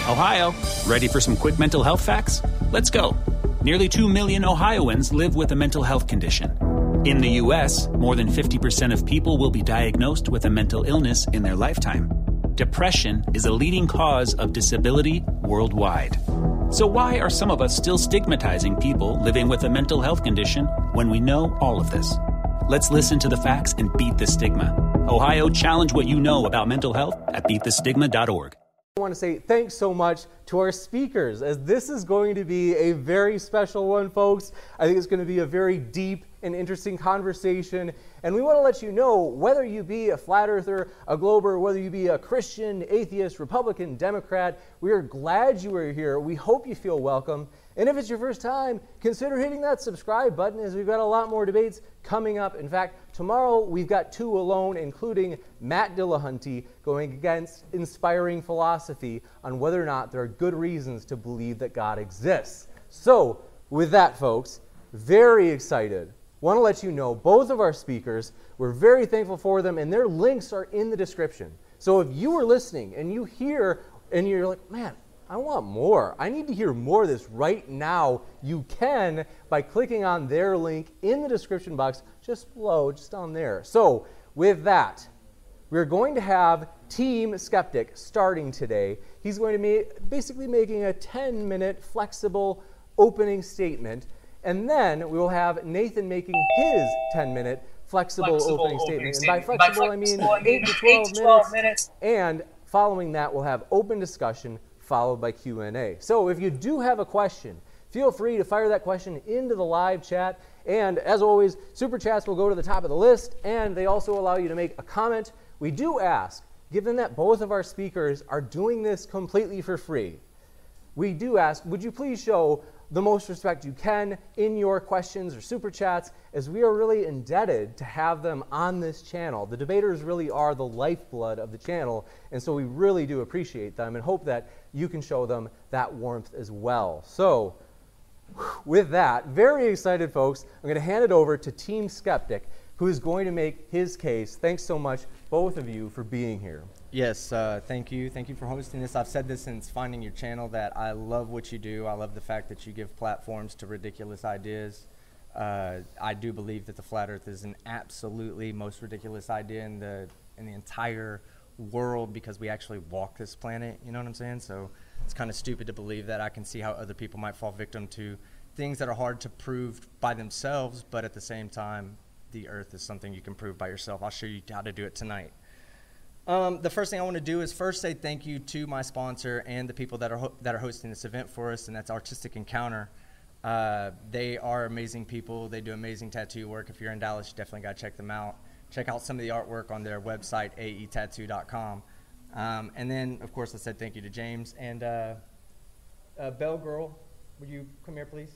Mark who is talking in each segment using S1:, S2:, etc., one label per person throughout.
S1: Ohio, ready for some quick mental health facts? Let's go. Nearly 2 million Ohioans live with a mental health condition. In the U.S., more than 50% of people will be diagnosed with a mental illness in their lifetime. Depression is a leading cause of disability worldwide. So why are some of us still stigmatizing people living with a mental health condition when we know all of this? Let's listen to the facts and beat the stigma. Ohio, challenge what you know about mental health at beatthestigma.org.
S2: I want to say thanks so much to our speakers, as this is going to be a very special one, folks. I think it's going to be a very deep and interesting conversation, and we want to let you know, whether you be a flat earther, a glober, whether you be a Christian, atheist, Republican, Democrat, we are glad you are here. We hope you feel welcome. And if it's your first time, consider hitting that subscribe button, as we've got a lot more debates coming up. In fact, tomorrow we've got two alone, including Matt Dillahunty, going against inspiring philosophy on whether or not there are good reasons to believe that God exists. So, with that, folks, very excited. Want to let you know both of our speakers, we're very thankful for them, and their links are in the description. So if you are listening and you hear and you're like, man, I want more, I need to hear more of this right now, you can by clicking on their link in the description box just below, just down there. So with that, we're going to have Team Skeptic starting today. He's going to be basically making a 10-minute flexible opening statement, and then we will have Nathan making his 10-minute flexible opening statement. And by flexible, I mean 8 to 12 minutes. And following that, we'll have open discussion followed by Q&A. So if you do have a question, feel free to fire that question into the live chat. And as always, Super Chats will go to the top of the list, and they also allow you to make a comment. We do ask, given that both of our speakers are doing this completely for free, we do ask, would you please show the most respect you can in your questions or Super Chats, as we are really indebted to have them on this channel. The debaters really are the lifeblood of the channel, and so we really do appreciate them and hope that you can show them that warmth as well. So, with that, very excited, folks, I'm going to hand it over to Team Skeptic, who is going to make his case. Thanks so much, both of you, for being here.
S3: Yes, thank you. Thank you for hosting this. I've said this since finding your channel, that I love what you do. I love the fact that you give platforms to ridiculous ideas. I do believe that the flat earth is an absolutely most ridiculous idea in the entire world, because we actually walk this planet, you know what I'm saying? So it's kind of stupid to believe that. I can see how other people might fall victim to things that are hard to prove by themselves, but at the same time, the earth is something you can prove by yourself. I'll show you how to do it tonight. The first thing I want to do is first say thank you to my sponsor and the people that are hosting this event for us, and that's Artistic Encounter. They are amazing people. They do amazing tattoo work. If you're in Dallas, you definitely got to check them out. Check out some of the artwork on their website, aetattoo.com. And then, of course, I said thank you to James. And Bell Girl, would you come here, please?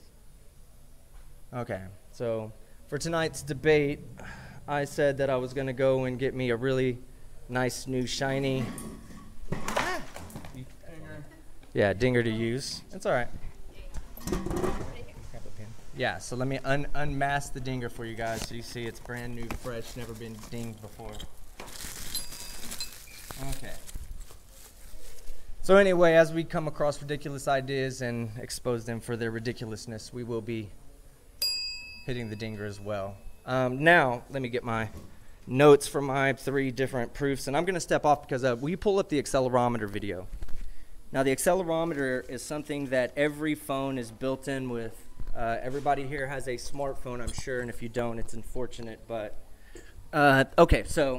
S3: Okay. So for tonight's debate, I said that I was going to go and get me a really nice new shiny dinger to use. It's all right. Yeah, so let me unmask the dinger for you guys so you see it's brand new, fresh, never been dinged before. Okay. So anyway, as we come across ridiculous ideas and expose them for their ridiculousness, we will be hitting the dinger as well. Now, let me get my notes for my 3 different proofs, and I'm going to step off because will you pull up the accelerometer video? Now, the accelerometer is something that every phone is built in with. Everybody here has a smartphone, I'm sure, and if you don't, it's unfortunate, but okay, so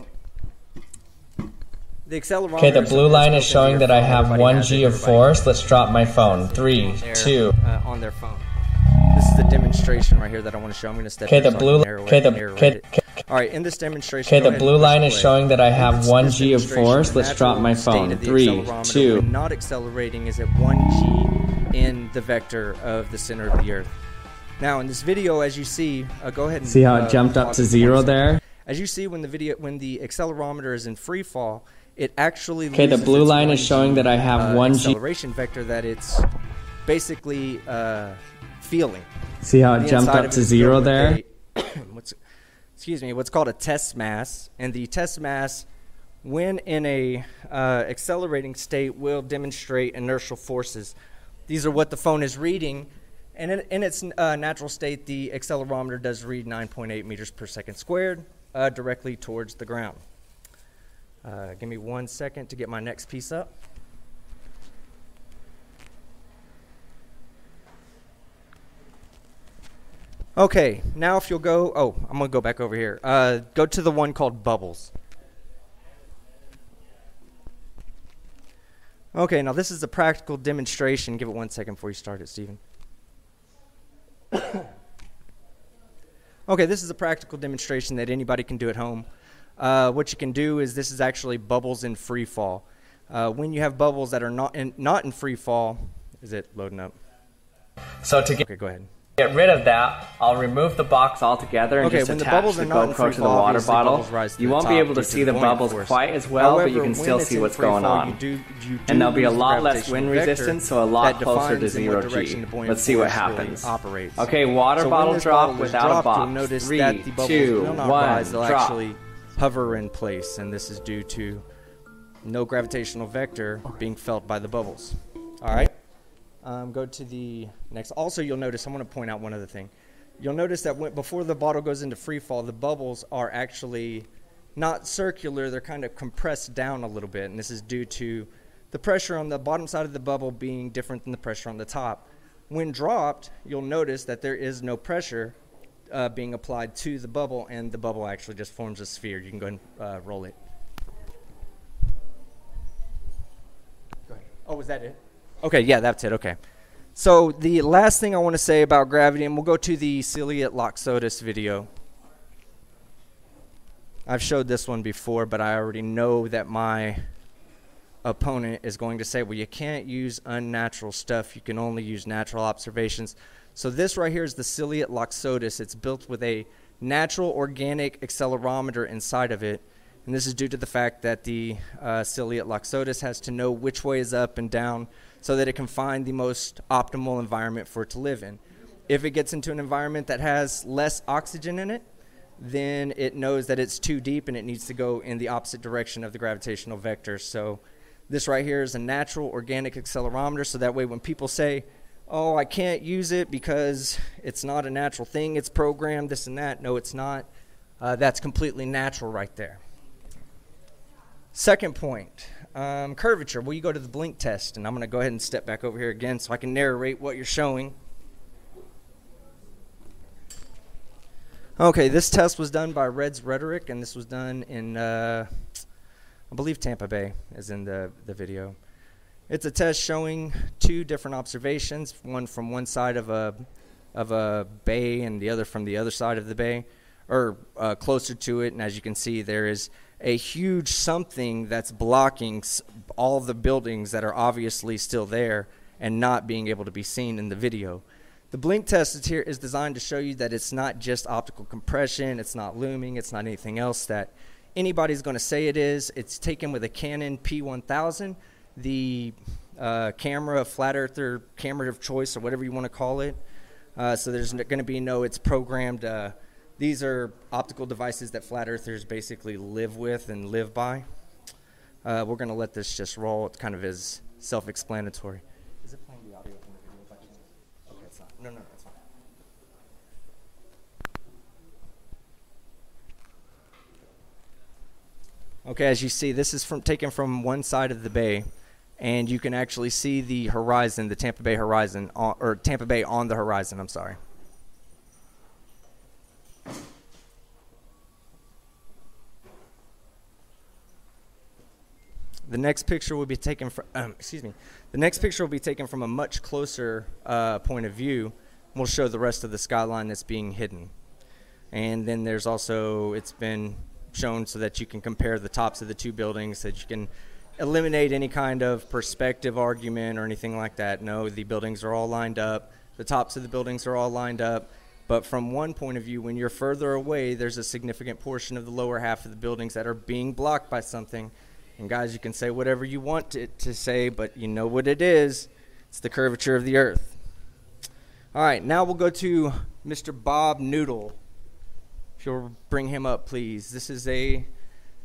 S3: the accelerometer.
S4: Okay, the blue line is showing that I have 1 G of force. Let's drop my phone. 3, 2.
S3: On their phone. This is the demonstration right here that I want to show. I'm going to step.
S4: Okay, the blue.
S3: All right, in this demonstration.
S4: Okay, the blue line is showing that I have 1 G of force. Let's drop my phone. 3, 2.
S3: Not accelerating is at 1 G in the vector of the center of the Earth. Now, in this video, as you see, go ahead and
S4: see how it jumped up to 0 there.
S3: As you see, when the accelerometer is in free fall, it actually.
S4: Okay, the blue line is showing that I have 1 G
S3: acceleration vector that it's basically feeling.
S4: See how it jumped up to 0 there?
S3: What's called a test mass, and the test mass, when in a accelerating state, will demonstrate inertial forces. These are what the phone is reading, and in its natural state, the accelerometer does read 9.8 meters per second squared directly towards the ground. Give me 1 second to get my next piece up. Okay, now if you'll go, I'm going to go back over here. Go to the one called bubbles. Okay, now this is a practical demonstration. Give it 1 second before you start it, Stephen. Okay, this is a practical demonstration that anybody can do at home. What you can do is this is actually bubbles in free fall. When you have bubbles that are not in free fall, is it loading up?
S4: So to
S3: Okay, go ahead.
S4: get rid of that, I'll remove the box altogether and just
S3: when the
S4: attach
S3: bubbles
S4: the
S3: are not in
S4: GoPro
S3: free
S4: to the
S3: fall,
S4: water
S3: obviously
S4: bottle.
S3: bubbles rise to
S4: You
S3: the
S4: won't be
S3: top
S4: able to
S3: due
S4: see
S3: to
S4: the
S3: the buoyant
S4: bubbles
S3: force.
S4: quite as well, but
S3: However,
S4: you can
S3: when
S4: still
S3: it's
S4: see
S3: in
S4: what's
S3: free
S4: going
S3: fall,
S4: on.
S3: you do
S4: And there'll be a
S3: lose the
S4: lot less
S3: gravitational
S4: wind
S3: vector
S4: resistance, so a lot
S3: that
S4: closer to
S3: defines in what
S4: 0
S3: direction
S4: G.
S3: the buoyant
S4: Let's see what
S3: force really
S4: happens.
S3: operates.
S4: Okay, water
S3: So
S4: bottle
S3: when this
S4: drop
S3: bottle is
S4: without a
S3: dropped,
S4: box.
S3: You'll notice
S4: 3,
S3: that the bubbles
S4: 2,
S3: will not
S4: 1,
S3: rise. They'll
S4: drop.
S3: actually hover in place, and this is due to no gravitational vector being felt by the bubbles. All right? Go to the next. Also, you'll notice, I want to point out one other thing. You'll notice that before the bottle goes into free fall, the bubbles are actually not circular. They're kind of compressed down a little bit, and this is due to the pressure on the bottom side of the bubble being different than the pressure on the top. When dropped, you'll notice that there is no pressure being applied to the bubble, and the bubble actually just forms a sphere. You can go ahead and roll it. Go ahead. Oh, was that it? Okay, yeah, that's it. Okay. So the last thing I want to say about gravity, and we'll go to the ciliate Loxodus video. I've showed this one before, but I already know that my opponent is going to say, well, you can't use unnatural stuff. You can only use natural observations. So this right here is the ciliate Loxodus. It's built with a natural organic accelerometer inside of it. And this is due to the fact that the ciliate Loxodus has to know which way is up and down so that it can find the most optimal environment for it to live in. If it gets into an environment that has less oxygen in it, then it knows that it's too deep and it needs to go in the opposite direction of the gravitational vector. So this right here is a natural organic accelerometer, so that way when people say, oh, I can't use it because it's not a natural thing, it's programmed, this and that, no, it's not. That's completely natural right there. Second point, curvature. Well, you go to the blink test, and I'm going to go ahead and step back over here again so I can narrate what you're showing. Okay, this test was done by Reds Rhetoric, and this was done in, I believe Tampa Bay is in the video. It's a test showing two different observations, one from one side of a bay and the other from the other side of the bay, or closer to it, and as you can see, there is a huge something that's blocking all the buildings that are obviously still there and not being able to be seen in the video. The blink test is designed to show you that it's not just optical compression, it's not looming, it's not anything else that anybody's going to say it is. It's taken with a Canon P1000, the camera, flat earther camera of choice, or whatever you want to call it. So there's going to be no, it's programmed. These are optical devices that flat earthers basically live with and live by. We're going to let this just roll. It kind of is self-explanatory. Is it playing the audio from the video by chance? Okay, it's not. No, it's fine. Okay, as you see, this is taken from one side of the bay, and you can actually see the horizon, the Tampa Bay horizon, or Tampa Bay on the horizon, I'm sorry. The next picture will be taken from, The next picture will be taken from a much closer point of view. We'll show the rest of the skyline that's being hidden. And then there's also, it's been shown so that you can compare the tops of the two buildings, so that you can eliminate any kind of perspective argument or anything like that. No, the buildings are all lined up. The tops of the buildings are all lined up. But from one point of view, when you're further away, there's a significant portion of the lower half of the buildings that are being blocked by something. And guys, you can say whatever you want it to say, but you know what it is. It's the curvature of the Earth. All right, now we'll go to Mr. Bob Noodle. If you'll bring him up, please. This is a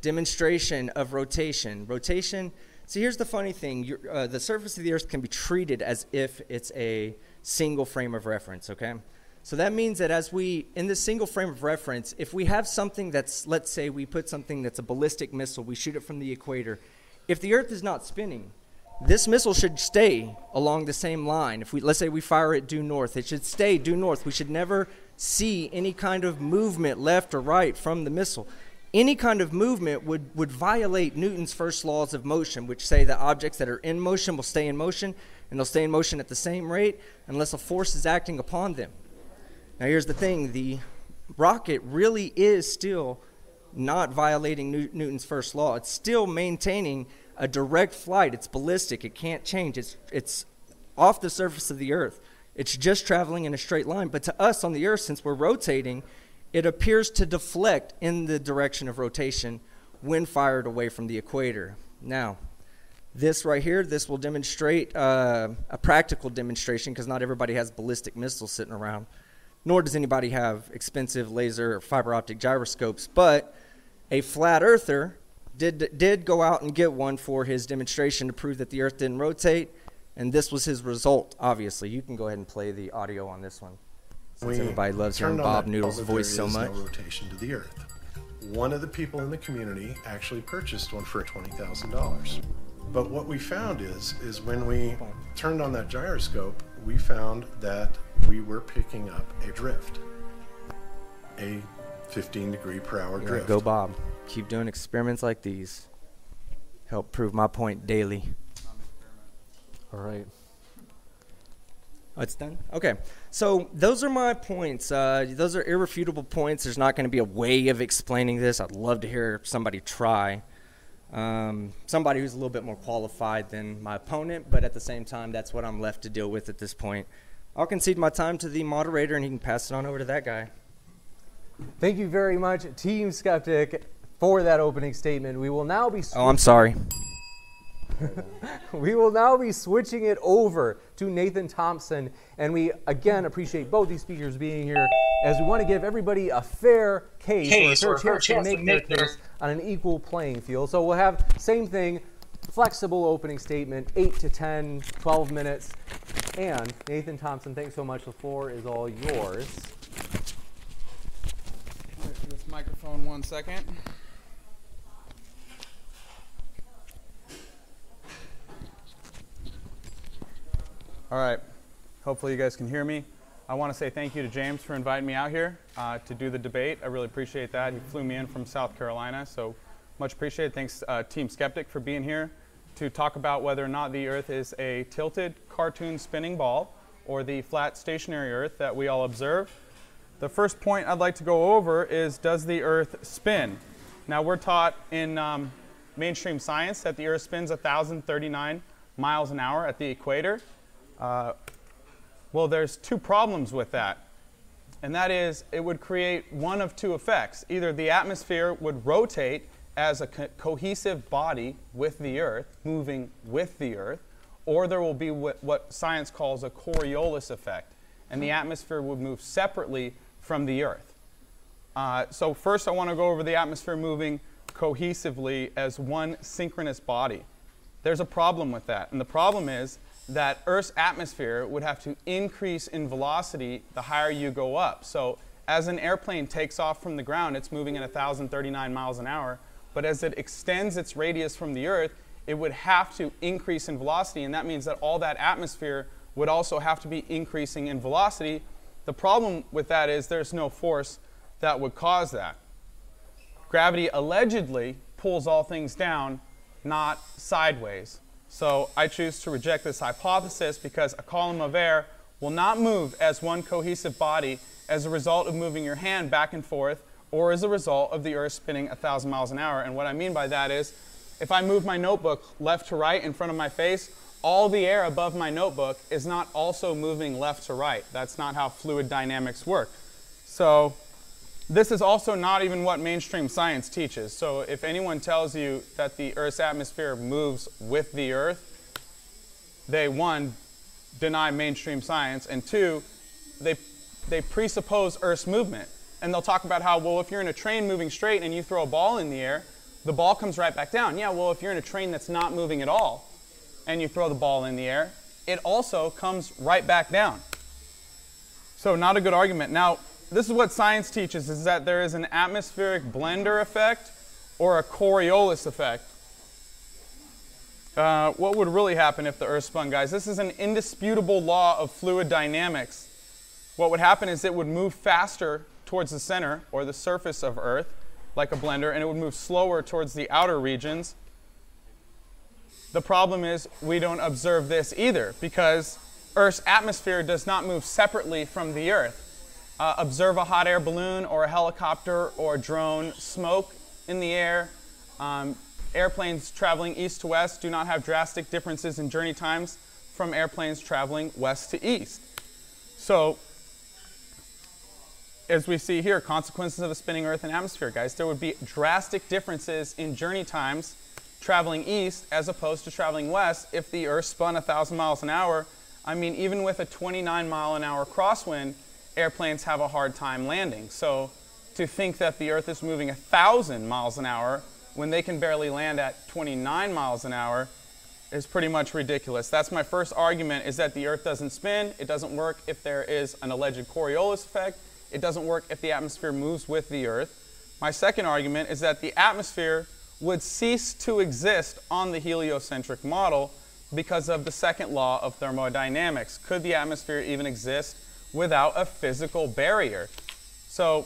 S3: demonstration of rotation. Rotation, so here's the funny thing. The surface of the Earth can be treated as if it's a single frame of reference, okay? So that means that in this single frame of reference, if we have something that's, let's say we put something that's a ballistic missile, we shoot it from the equator. If the Earth is not spinning, this missile should stay along the same line. Let's say we fire it due north, it should stay due north. We should never see any kind of movement left or right from the missile. Any kind of movement would violate Newton's first laws of motion, which say that objects that are in motion will stay in motion, and they'll stay in motion at the same rate unless a force is acting upon them. Now here's the thing, the rocket really is still not violating Newton's first law. It's still maintaining a direct flight. It's ballistic. It can't change. It's off the surface of the Earth. It's just traveling in a straight line. But to us on the Earth, since we're rotating, it appears to deflect in the direction of rotation when fired away from the equator. Now, this right here, this will demonstrate a practical demonstration, because not everybody has ballistic missiles sitting around, nor does anybody have expensive laser or fiber optic gyroscopes. But a flat earther did go out and get one for his demonstration to prove that the Earth didn't rotate, and this was his result, obviously. You can go ahead and play the audio on this one, since everybody loves hearing Bob Noodle's voice so much.
S5: There is no rotation to the Earth. One of the people in the community actually purchased one for $20,000. But what we found is when we turned on that gyroscope, we found that we were picking up a drift, a 15-degree-per-hour drift.
S3: Go Bob. Keep doing experiments like these. Help prove my point daily.
S2: All right.
S3: Oh, it's done? Okay. So those are my points. Those are irrefutable points. There's not going to be a way of explaining this. I'd love to hear somebody try. Somebody who's a little bit more qualified than my opponent, but at the same time, that's what I'm left to deal with at this point. I'll concede my time to the moderator, and he can pass it on over to that guy.
S2: Thank you very much, Team Skeptic, for that opening statement. We will now be...
S3: Oh, I'm sorry.
S2: We will now be switching it over to Nathan Thompson, and we again appreciate both these speakers being here, as we want to give everybody a fair case or a fair chance to make their case on an equal playing field. So we'll have same thing, flexible opening statement, 8 to 10, 12 minutes. And Nathan Thompson, thanks so much. The floor is all yours.
S6: Wait for this microphone 1 second. All right, hopefully you guys can hear me. I want to say thank you to James for inviting me out here to do the debate. I really appreciate that. He flew me in from South Carolina, so much appreciated. Thanks, Team Skeptic, for being here to talk about whether or not the Earth is a tilted cartoon spinning ball or the flat stationary Earth that we all observe. The first point I'd like to go over is, does the Earth spin? Now, we're taught in mainstream science that the Earth spins 1,039 miles an hour at the equator. Well, there's two problems with that, and that is it would create one of two effects. Either the atmosphere would rotate as a cohesive body with the Earth, moving with the Earth, or there will be what science calls a Coriolis effect, and the atmosphere would move separately from the Earth. So first I want to go over the atmosphere moving cohesively as one synchronous body. There's a problem with that, and the problem is that Earth's atmosphere would have to increase in velocity the higher you go up. So as an airplane takes off from the ground, it's moving at 1,039 miles an hour, but as it extends its radius from the Earth, it would have to increase in velocity, and that means that all that atmosphere would also have to be increasing in velocity. The problem with that is there's no force that would cause that. Gravity allegedly pulls all things down, not sideways. So I choose to reject this hypothesis because a column of air will not move as one cohesive body as a result of moving your hand back and forth or as a result of the Earth spinning 1,000 miles an hour. And what I mean by that is if I move my notebook left to right in front of my face, all the air above my notebook is not also moving left to right. That's not how fluid dynamics work. So this is also not even what mainstream science teaches. So if anyone tells you that the Earth's atmosphere moves with the Earth, they, one, deny mainstream science, and two, they presuppose Earth's movement. And they'll talk about how, well, if you're in a train moving straight and you throw a ball in the air, the ball comes right back down. Yeah, well, if you're in a train that's not moving at all, and you throw the ball in the air, it also comes right back down. So not a good argument. Now, this is what science teaches, is that there is an atmospheric blender effect or a Coriolis effect. What would really happen if the Earth spun, guys? This is an indisputable law of fluid dynamics. What would happen is it would move faster towards the center or the surface of Earth, like a blender, and it would move slower towards the outer regions. The problem is we don't observe this either, because Earth's atmosphere does not move separately from the Earth. Observe a hot air balloon or a helicopter or a drone, smoke in the air. Airplanes traveling east to west do not have drastic differences in journey times from airplanes traveling west to east. So, as we see here, consequences of a spinning Earth and atmosphere, guys, there would be drastic differences in journey times traveling east as opposed to traveling west if the Earth spun 1,000 miles an hour. I mean, even with a 29-mile-an-hour crosswind, airplanes have a hard time landing. So to think that the Earth is moving 1,000 miles an hour when they can barely land at 29 miles an hour is pretty much ridiculous. That's my first argument, is that the Earth doesn't spin. It doesn't work if there is an alleged Coriolis effect. It doesn't work if the atmosphere moves with the Earth. My second argument is that the atmosphere would cease to exist on the heliocentric model because of the second law of thermodynamics. Could the atmosphere even exist without a physical barrier? So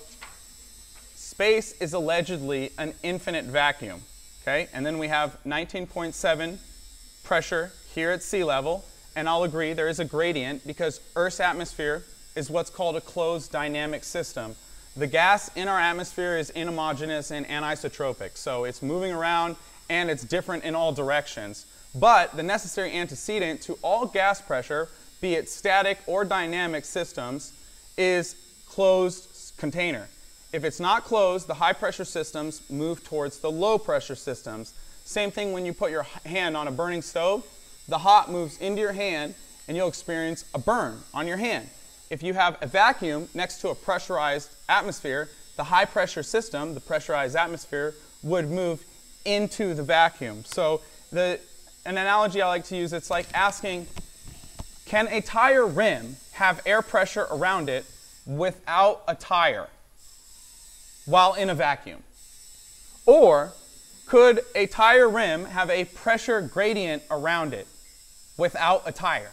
S6: space is allegedly an infinite vacuum, okay? And then we have 19.7 pressure here at sea level, and I'll agree there is a gradient because Earth's atmosphere is what's called a closed dynamic system. The gas in our atmosphere is inhomogeneous and anisotropic, so it's moving around and it's different in all directions. But the necessary antecedent to all gas pressure, be it static or dynamic systems, is closed container. If it's not closed, the high pressure systems move towards the low pressure systems. Same thing when you put your hand on a burning stove. The hot moves into your hand and you'll experience a burn on your hand. If you have a vacuum next to a pressurized atmosphere, the high pressure system, the pressurized atmosphere, would move into the vacuum. So an analogy I like to use, it's like asking, can a tire rim have air pressure around it without a tire while in a vacuum? Or could a tire rim have a pressure gradient around it without a tire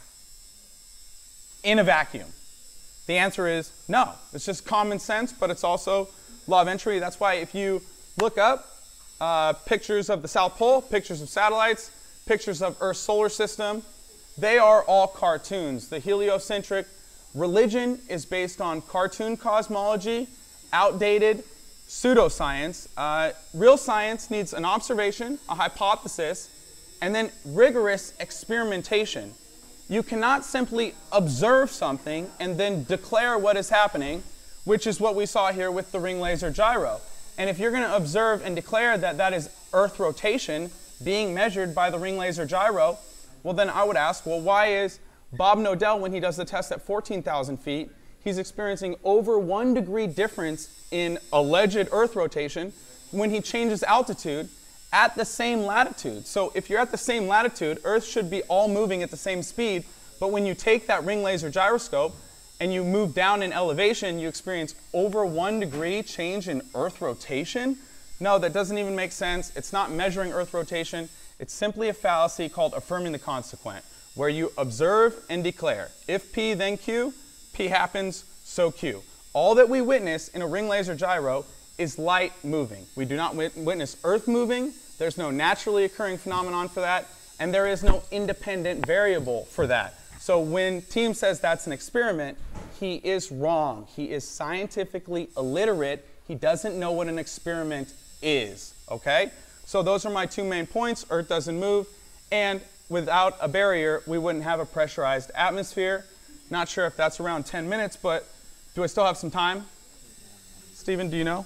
S6: in a vacuum? The answer is no. It's just common sense, but it's also law of entropy. That's why if you look up pictures of the South Pole, pictures of satellites, pictures of Earth's solar system, they are all cartoons. The heliocentric religion is based on cartoon cosmology, outdated pseudoscience. Real science needs an observation, a hypothesis, and then rigorous experimentation. You cannot simply observe something and then declare what is happening, which is what we saw here with the ring laser gyro. And if you're going to observe and declare that that is Earth rotation being measured by the ring laser gyro, well then I would ask, well, why is Bob Nodell, when he does the test at 14,000 feet, he's experiencing over 1 degree difference in alleged Earth rotation when he changes altitude at the same latitude? So if you're at the same latitude, Earth should be all moving at the same speed, but when you take that ring laser gyroscope and you move down in elevation, you experience over 1 degree change in Earth rotation? No, that doesn't even make sense. It's not measuring Earth rotation. It's simply a fallacy called affirming the consequent, where you observe and declare. If P, then Q. P happens, so Q. All that we witness in a ring laser gyro is light moving. We do not witness Earth moving. There's no naturally occurring phenomenon for that, and there is no independent variable for that. So when Team says that's an experiment, he is wrong. He is scientifically illiterate. He doesn't know what an experiment is, okay? So those are my 2 main points. Earth doesn't move, and without a barrier, we wouldn't have a pressurized atmosphere. Not sure if that's around 10 minutes, but do I still have some time? Stephen, do you know?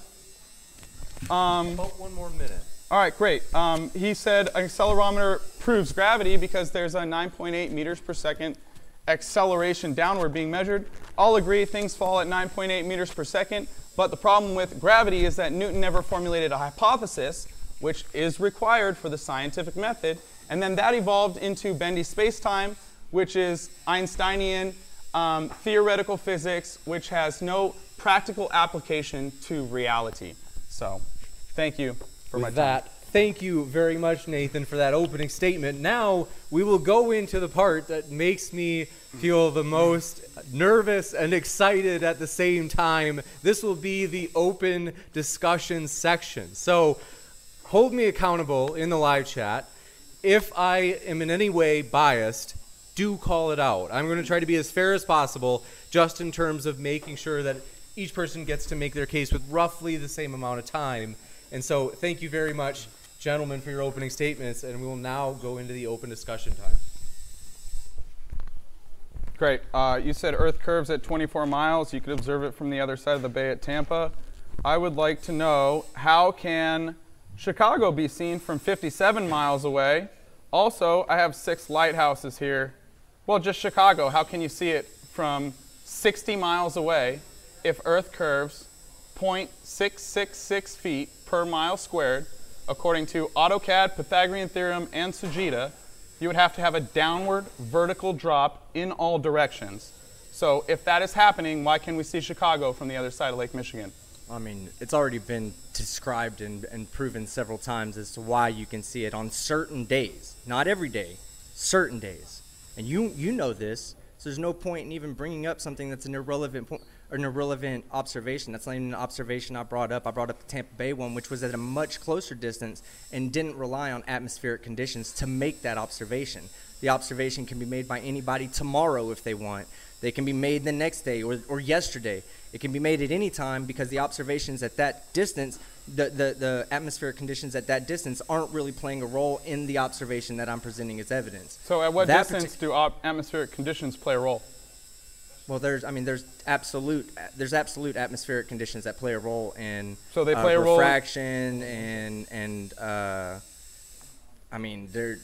S7: About 1 more minute.
S6: All right, great. He said an accelerometer proves gravity because there's a 9.8 meters per second acceleration downward being measured. I'll agree things fall at 9.8 meters per second, but the problem with gravity is that Newton never formulated a hypothesis which is required for the scientific method. And then that evolved into bendy spacetime, which is Einsteinian theoretical physics, which has no practical application to reality. So, thank you for my time.
S2: Thank you very much, Nathan, for that opening statement. Now we will go into the part that makes me feel the most nervous and excited at the same time. This will be the open discussion section. So hold me accountable in the live chat. If I am in any way biased, do call it out. I'm going to try to be as fair as possible, just in terms of making sure that each person gets to make their case with roughly the same amount of time. And so thank you very much, gentlemen, for your opening statements, and we will now go into the open discussion time.
S6: Great. You said Earth curves at 24 miles. You could observe it from the other side of the bay at Tampa. I would like to know, how can Chicago be seen from 57 miles away? Also, I have 6 lighthouses here. Well, just Chicago. How can you see it from 60 miles away if Earth curves 0.666 feet per mile squared? According to AutoCAD, Pythagorean theorem, and Sujita, you would have to have a downward vertical drop in all directions. So if that is happening, why can we see Chicago from the other side of Lake Michigan?
S3: I mean, it's already been described and proven several times as to why you can see it on certain days. Not every day, certain days. And you know this, so there's no point in even bringing up something that's an irrelevant point, or an irrelevant observation. That's not even an observation I brought up. I brought up the Tampa Bay one, which was at a much closer distance and didn't rely on atmospheric conditions to make that observation. The observation can be made by anybody tomorrow if they want. They can be made the next day or yesterday. It can be made at any time, because the observations at that distance, the atmospheric conditions at that distance aren't really playing a role in the observation that I'm presenting as evidence.
S6: So at what distance do atmospheric conditions play a role?
S3: Well, there's absolute atmospheric conditions that play a role in
S6: so they play a
S3: refraction and I mean, the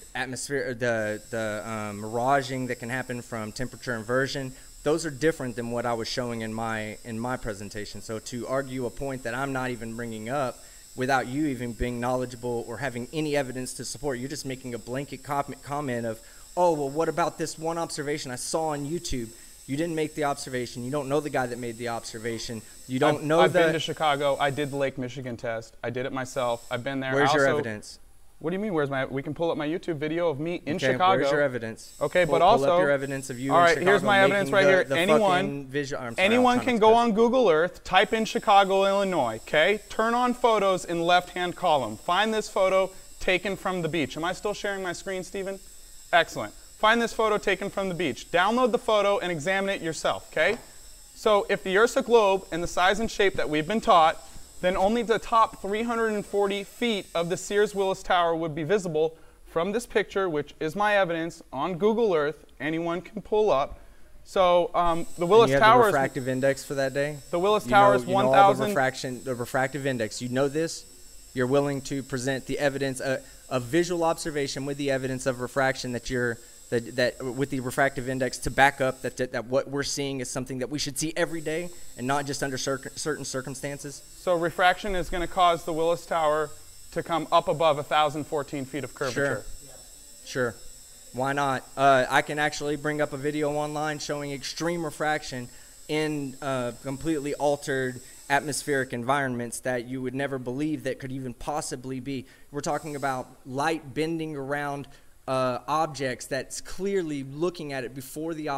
S3: miraging that can happen from temperature inversion. Those are different than what I was showing in my presentation. So to argue a point that I'm not even bringing up without you even being knowledgeable or having any evidence to support, you're just making a blanket comment of, oh, well, what about this one observation I saw on YouTube? You didn't make the observation. You don't know the guy that made the observation. You don't know
S6: I've been to Chicago. I did the Lake Michigan test. I did it myself. I've been there.
S3: Where's your evidence?
S6: What do you mean? We can pull up my YouTube video of me in Chicago.
S3: Where's your evidence?
S6: Okay,
S3: pull
S6: also
S3: up your evidence of you.
S6: All right,
S3: in Chicago
S6: here's my evidence right here. Anyone can go on Google Earth, type in Chicago, Illinois. Okay, turn on photos in the left-hand column. Find this photo taken from the beach. Am I still sharing my screen, Stephen? Excellent. Find this photo taken from the beach. Download the photo and examine it yourself. Okay. So if the Earth's a globe in the size and shape that we've been taught, then only the top 340 feet of the Sears Willis Tower would be visible from this picture, which is my evidence on Google Earth. Anyone can pull up. So the Willis Tower
S3: the refractive index for that day?
S6: The Willis Tower is 1,000.
S3: The refractive index. You know this? You're willing to present the evidence, a visual observation with the evidence of refraction that with the refractive index to back up that what we're seeing is something that we should see every day and not just under certain circumstances?
S6: So refraction is going to cause the Willis Tower to come up above 1,014 feet of curvature.
S3: Sure. Why not? I can actually bring up a video online showing extreme refraction in completely altered atmospheric environments that you would never believe that could even possibly be. We're talking about light bending around objects that's clearly looking at it before the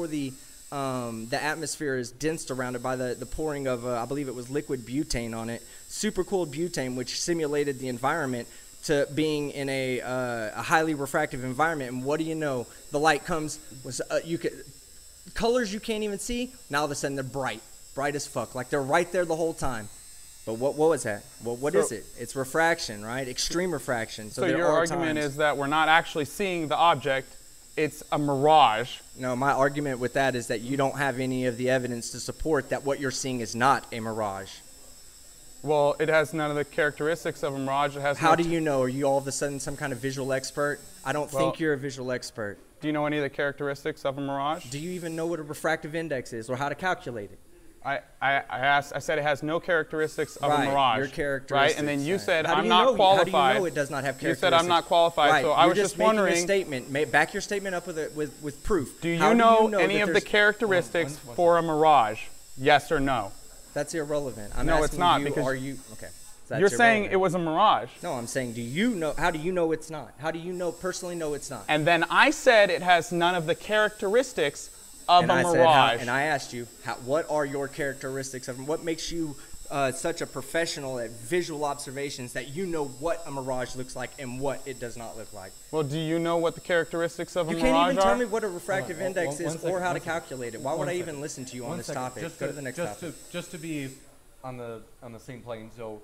S3: atmosphere is densed around it by the pouring of I believe it was liquid butane on it, supercooled butane, which simulated the environment to being in a highly refractive environment. And what do you know? The light comes colors you can't even see. Now all of a sudden they're bright as fuck, like they're right there the whole time. But what was that? Well, what is it? It's refraction, right? Extreme refraction.
S6: So your argument is that we're not actually seeing the object, it's a mirage.
S3: No, my argument with that is that you don't have any of the evidence to support that what you're seeing is not a mirage.
S6: Well, it has none of the characteristics of a mirage. It has.
S3: How do you know? Are you all of a sudden some kind of visual expert? I don't think you're a visual expert.
S6: Do you know any of the characteristics of a mirage?
S3: Do you even know what a refractive index is or how to calculate it?
S6: I said it has no characteristics of
S3: Right,
S6: a mirage.
S3: your characteristics.
S6: Right, and then you said
S3: How do
S6: I'm
S3: you
S6: not
S3: know-
S6: qualified.
S3: How do you know it does not have characteristics?
S6: You said I'm not qualified,
S3: Right.
S6: so I
S3: You're
S6: was just
S3: making
S6: wondering.
S3: a statement. Back your statement up with proof.
S6: Do you
S3: How
S6: know
S3: that
S6: any of the
S3: there's-
S6: characteristics for a mirage? Yes or no?
S3: That's irrelevant. I'm
S6: No,
S3: asking
S6: it's not,
S3: you,
S6: because
S3: are you okay? That's
S6: You're saying
S3: irrelevant.
S6: it was a mirage.
S3: No, I'm saying, do you know? How do you know it's not? How do you personally know it's not?
S6: And then I said it has none of the characteristics of
S3: and
S6: a
S3: I
S6: mirage.
S3: and I asked you, what are your characteristics of them? What makes you such a professional at visual observations that you know what a mirage looks like and what it does not look like?
S6: Well, do you know what the characteristics of a
S3: You
S6: mirage
S3: can't even
S6: are?
S3: tell me what a refractive index
S7: one
S3: is
S7: second,
S3: or how
S7: one
S3: to
S7: second.
S3: calculate it. Why would I even listen to you on
S7: One
S3: this
S7: second.
S3: topic?
S7: Just
S3: Go to the next topic.
S7: Just to be on the same plane. So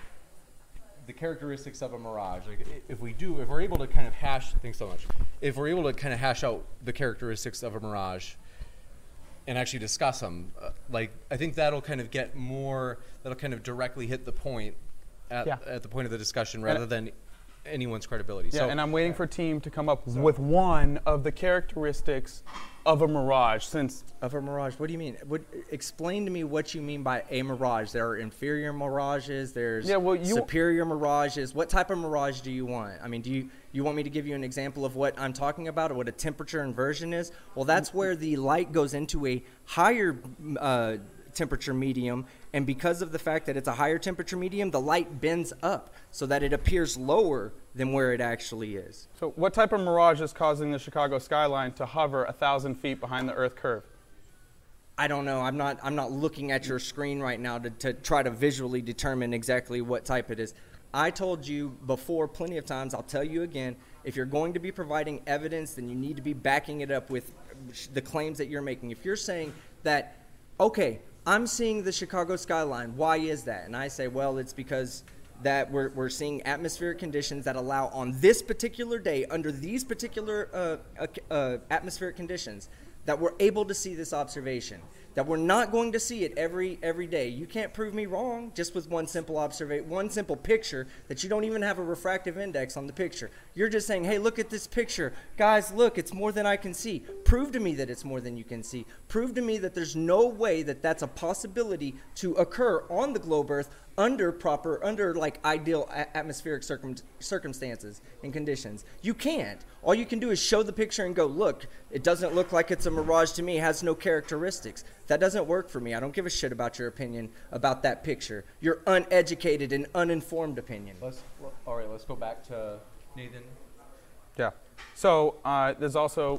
S7: the characteristics of a mirage, like if we're able to kind of hash, thanks so much. If we're able to kind of hash out the characteristics of a mirage and actually discuss them, like I think that'll kind of directly hit the point at the point of the discussion rather than anyone's credibility.
S6: Yeah,
S7: So,
S6: and I'm waiting for Team to come up with one of the characteristics of a mirage, since
S3: Of a mirage, what do you mean? Explain to me what you mean by a mirage. There are inferior mirages. There's superior mirages. What type of mirage do you want? I mean, do you want me to give you an example of what I'm talking about, or what a temperature inversion is? Well, that's where the light goes into a higher temperature medium, and because of the fact that it's a higher temperature medium, the light bends up so that it appears lower than where it actually is.
S6: So what type of mirage is causing the Chicago skyline to hover 1,000 feet behind the Earth curve?
S3: I don't know. I'm not looking at your screen right now to try to visually determine exactly what type it is. I told you before plenty of times, I'll tell you again, if you're going to be providing evidence, then you need to be backing it up with the claims that you're making. If you're saying that, okay, I'm seeing the Chicago skyline, why is that? And I say, well, it's because that we're seeing atmospheric conditions that allow on this particular day, under these particular atmospheric conditions, that we're able to see this observation, that we're not going to see it every day. You can't prove me wrong just with one simple picture that you don't even have a refractive index on the picture. You're just saying, hey, look at this picture. Guys, look, it's more than I can see. Prove to me that it's more than you can see. Prove to me that there's no way that that's a possibility to occur on the globe Earth under like ideal atmospheric circumstances and conditions. You can't. All you can do is show the picture and go, look, it doesn't look like it's a mirage to me, it has no characteristics. That doesn't work for me. I don't give a shit about your opinion about that picture. Your uneducated and uninformed opinion.
S7: all right, let's go back to Nathan.
S6: Yeah. So there's also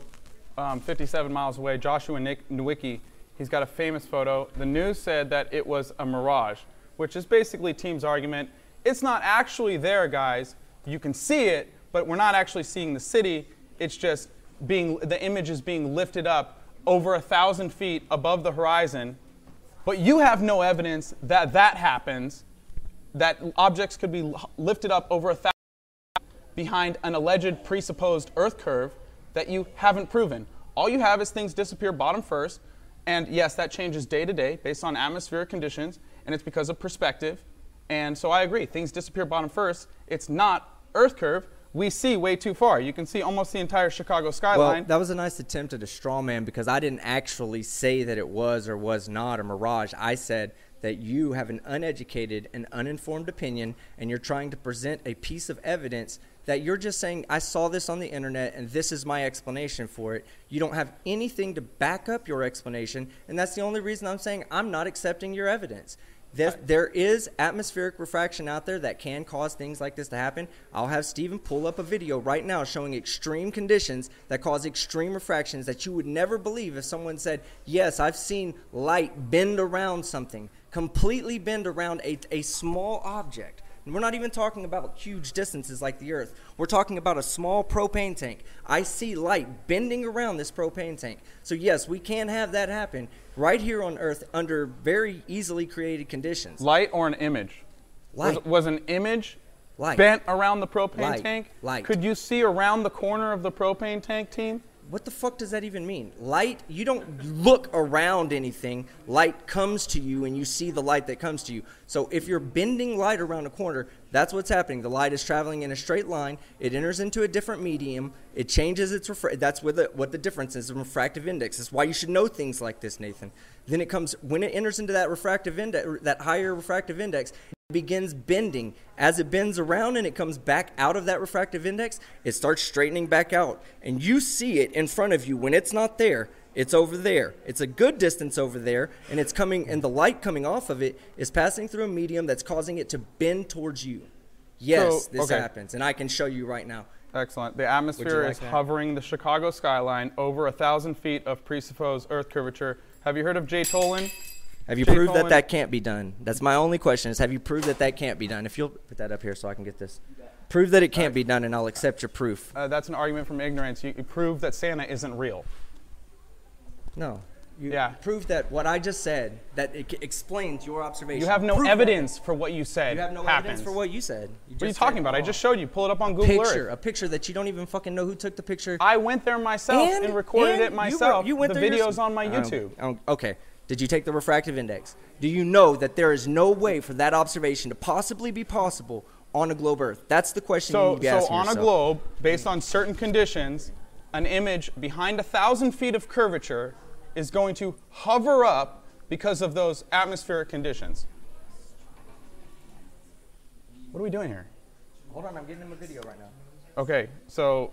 S6: 57 miles away, Joshua Nowicki. He's got a famous photo. The news said that it was a mirage, which is basically Team's argument. It's not actually there, guys. You can see it, but we're not actually seeing the city. It's just the image is being lifted up over 1,000 feet above the horizon. But you have no evidence that that happens, that objects could be lifted up over 1,000 behind an alleged presupposed Earth curve that you haven't proven. All you have is things disappear bottom first, and yes, that changes day to day based on atmospheric conditions, and it's because of perspective. And so I agree, things disappear bottom first. It's not Earth curve. We see way too far. You can see almost the entire Chicago skyline.
S3: Well, that was a nice attempt at a straw man, because I didn't actually say that it was or was not a mirage. I said that you have an uneducated and uninformed opinion, and you're trying to present a piece of evidence that you're just saying, I saw this on the internet and this is my explanation for it. You don't have anything to back up your explanation, and that's the only reason I'm saying I'm not accepting your evidence. There is atmospheric refraction out there that can cause things like this to happen. I'll have Stephen pull up a video right now showing extreme conditions that cause extreme refractions that you would never believe if someone said, yes, I've seen light bend around something, completely bend around a small object. And we're not even talking about huge distances like the Earth. We're talking about a small propane tank. I see light bending around this propane tank. So yes, we can have that happen right here on Earth under very easily created conditions.
S6: Light or an image?
S3: Light.
S6: Was an image
S3: Light.
S6: bent around the propane
S3: Light.
S6: tank?
S3: Light.
S6: Could you see around the corner of the propane tank, Team?
S3: what the fuck does that even mean? Light, you don't look around anything. Light comes to you, and you see the light that comes to you. So if you're bending light around a corner, that's what's happening. The light is traveling in a straight line. It enters into a different medium. It changes its that's what the difference is, the refractive index. That's why you should know things like this, Nathan. Then it comes, when it enters into that refractive index, that higher refractive index, it begins bending. As it bends around and it comes back out of that refractive index, it starts straightening back out. And you see it in front of you. When it's not there, it's over there. It's a good distance over there, and it's coming, and the light coming off of it is passing through a medium that's causing it to bend towards you. Yes, this happens, and I can show you right now.
S6: Excellent. The atmosphere is hovering the Chicago skyline over 1,000 feet of presupposed Earth curvature. Have you heard of Jay Tolan?
S3: Have you proved that that can't be done? That's my only question, is have you proved that that can't be done? If you'll put that up here so I can get this. Prove that it can't be done, and I'll accept your proof.
S6: That's an argument from ignorance. You prove that Santa isn't real.
S3: No. You prove that what I just said, that it explains your observation.
S6: You have no evidence for what you said.
S3: You have no evidence for what you said.
S6: What are you talking about? I just showed you. Pull it up on Google Earth.
S3: A picture that you don't even fucking know who took the picture.
S6: I went there myself and recorded it myself.
S3: You went
S6: the
S3: there
S6: video's on my YouTube.
S3: Okay. Did you take the refractive index? Do you know that there is no way for that observation to possibly be possible on a globe Earth? That's the question you need to be asking yourself.
S6: So on a globe, based on certain conditions, an image behind 1,000 feet of curvature is going to hover up because of those atmospheric conditions. What are we doing here?
S3: Hold on, I'm getting him a video right now.
S6: Okay, so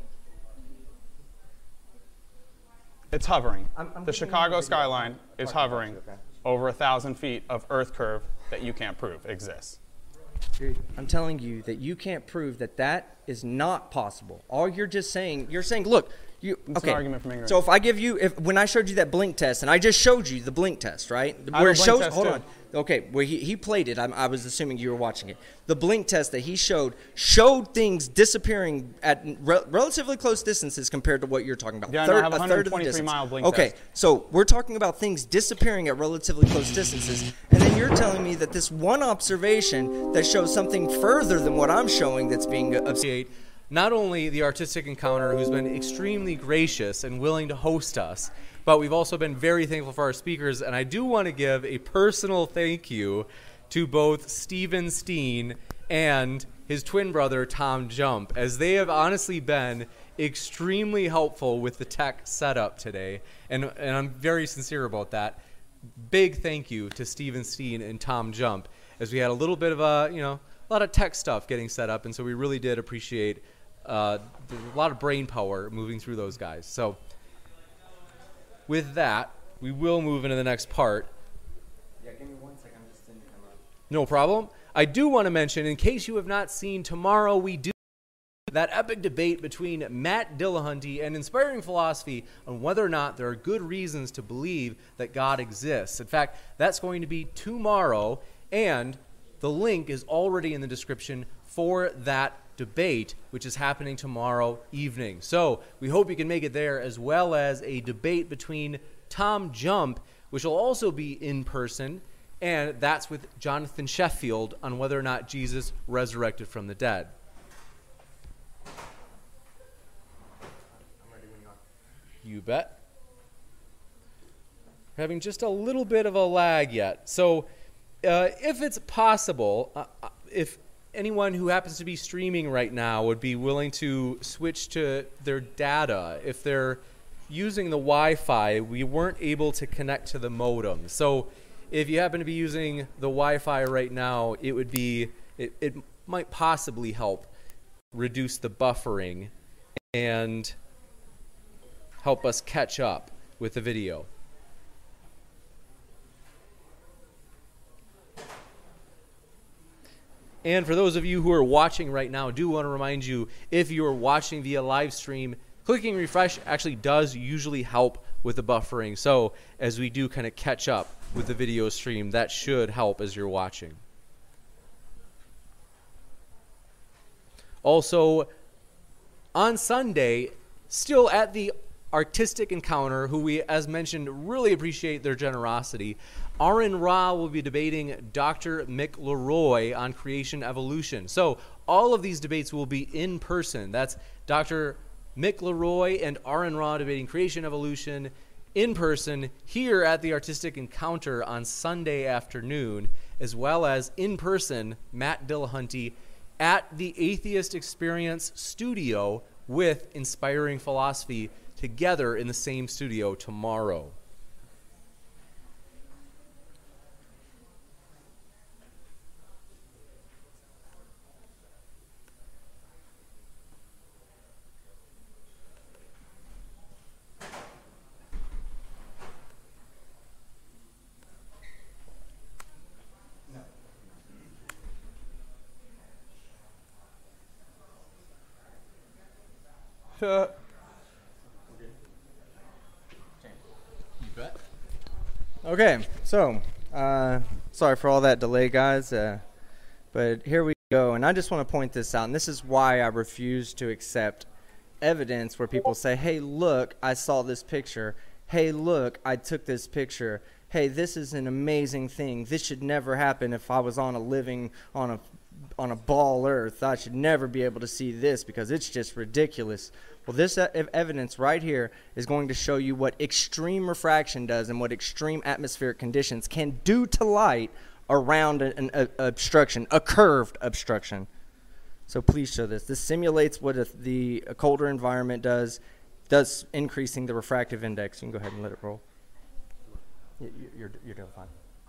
S6: it's hovering. The Chicago skyline is hovering over 1,000 feet of Earth curve that you can't prove exists.
S3: I'm telling you that you can't prove that that is not possible. All you're just saying, look,
S6: it's an argument from ignorance.
S3: So if I give you, when I showed you that blink test, and I just showed you the blink test, right?
S6: Where it shows,
S3: hold on. Okay, where he played it, I was assuming you were watching it. The blink test that he showed things disappearing at relatively close distances compared to what you're talking about.
S6: Yeah, I have a 123-mile blink test.
S3: Okay, so we're talking about things disappearing at relatively close distances, and then you're telling me that this one observation that shows something further than what I'm showing that's being observed.
S7: Not only the Artistic Encounter, who's been extremely gracious and willing to host us, but we've also been very thankful for our speakers, and I do want to give a personal thank you to both Steven Steen and his twin brother, Tom Jump, as they have honestly been extremely helpful with the tech setup today, and I'm very sincere about that. Big thank you to Steven Steen and Tom Jump, as we had a little bit of a lot of tech stuff getting set up, and so we really did appreciate a lot of brain power moving through those guys. So with that, we will move into the next part.
S3: Yeah, give me 1 second. I'm just sending him up.
S7: No problem. I do want to mention, in case you have not seen, tomorrow we do that epic debate between Matt Dillahunty and Inspiring Philosophy on whether or not there are good reasons to believe that God exists. In fact, that's going to be tomorrow, and the link is already in the description for that debate, which is happening tomorrow evening. So we hope you can make it there, as well as a debate between Tom Jump, which will also be in person, and that's with Jonathan Sheffield on whether or not Jesus resurrected from the dead. You bet. We're having just a little bit of a lag yet. So if it's possible, if anyone who happens to be streaming right now would be willing to switch to their data. If they're using the Wi-Fi, we weren't able to connect to the modem. So if you happen to be using the Wi-Fi right now, it might possibly help reduce the buffering and help us catch up with the video. And for those of you who are watching right now, I do want to remind you, if you are watching via live stream, clicking refresh actually does usually help with the buffering. So as we do kind of catch up with the video stream, that should help as you're watching. Also, on Sunday, still at the Artistic Encounter, who we, as mentioned, really appreciate their generosity, Aaron Ra will be debating Dr. Mick Leroy on creation evolution. So all of these debates will be in person. That's Dr.
S8: Mick Leroy and Aaron Raw debating creation evolution in person here at the Artistic Encounter on Sunday afternoon, as well as in person Matt Dillahunty at the Atheist Experience studio with Inspiring Philosophy together in the same studio tomorrow.
S6: Uh,
S3: Okay, so sorry for all that delay, guys, but here we go. And I just want to point this out, and this is why I refuse to accept evidence where people say, hey, look, I saw this picture. Hey, look, I took this picture. Hey, this is an amazing thing. This should never happen if I was on a ball earth. I should never be able to see this because it's just ridiculous. Well, this evidence right here is going to show you what extreme refraction does and what extreme atmospheric conditions can do to light around an obstruction, a curved obstruction. So please show this. This simulates what a colder environment does, thus increasing the refractive index. You can go ahead and let it roll. You're doing fine.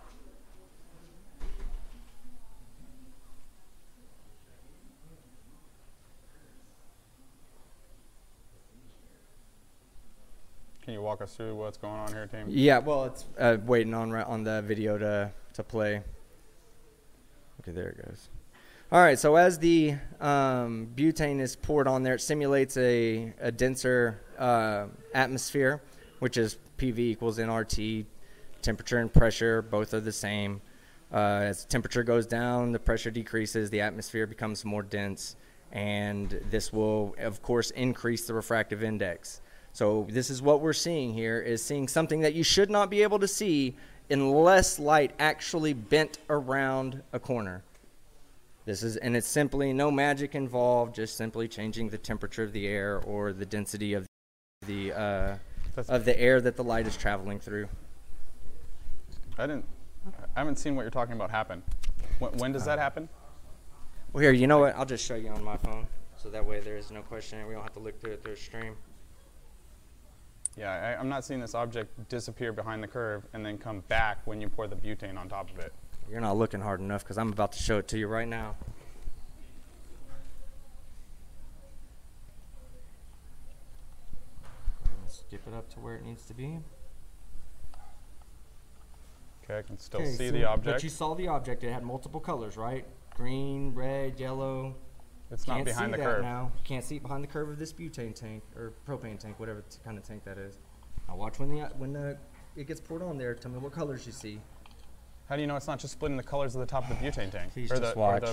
S6: Can you walk us through what's going on here, team?
S3: Yeah, well, it's waiting on the video to play. Okay, there it goes. All right, so as the butane is poured on there, it simulates a denser atmosphere, which is PV equals nRT. Temperature and pressure both are the same. As temperature goes down, the pressure decreases, the atmosphere becomes more dense, and this will, of course, increase the refractive index. So this is what we're seeing here, is seeing something that you should not be able to see unless light actually bent around a corner. And it's simply no magic involved, just simply changing the temperature of the air or the density of the air that the light is traveling through.
S6: I haven't seen what you're talking about happen. When does that happen?
S3: Well, here, you know what? I'll just show you on my phone, so that way there is no question and we don't have to look through it through a stream.
S6: Yeah, I'm not seeing this object disappear behind the curve and then come back when you pour the butane on top of it.
S3: You're not looking hard enough because I'm about to show it to you right now. Skip it up to where it needs to be.
S6: Okay, I can still see the object.
S3: But you saw the object. It had multiple colors, right? Green, red, yellow.
S6: It's not behind the curve.
S3: Now. You can't see it behind the curve of this butane tank or propane tank, whatever kind of tank that is. Now watch when it gets poured on there. Tell me what colors you see.
S6: How do you know it's not just splitting the colors of the top of the butane tank?
S3: Please just watch.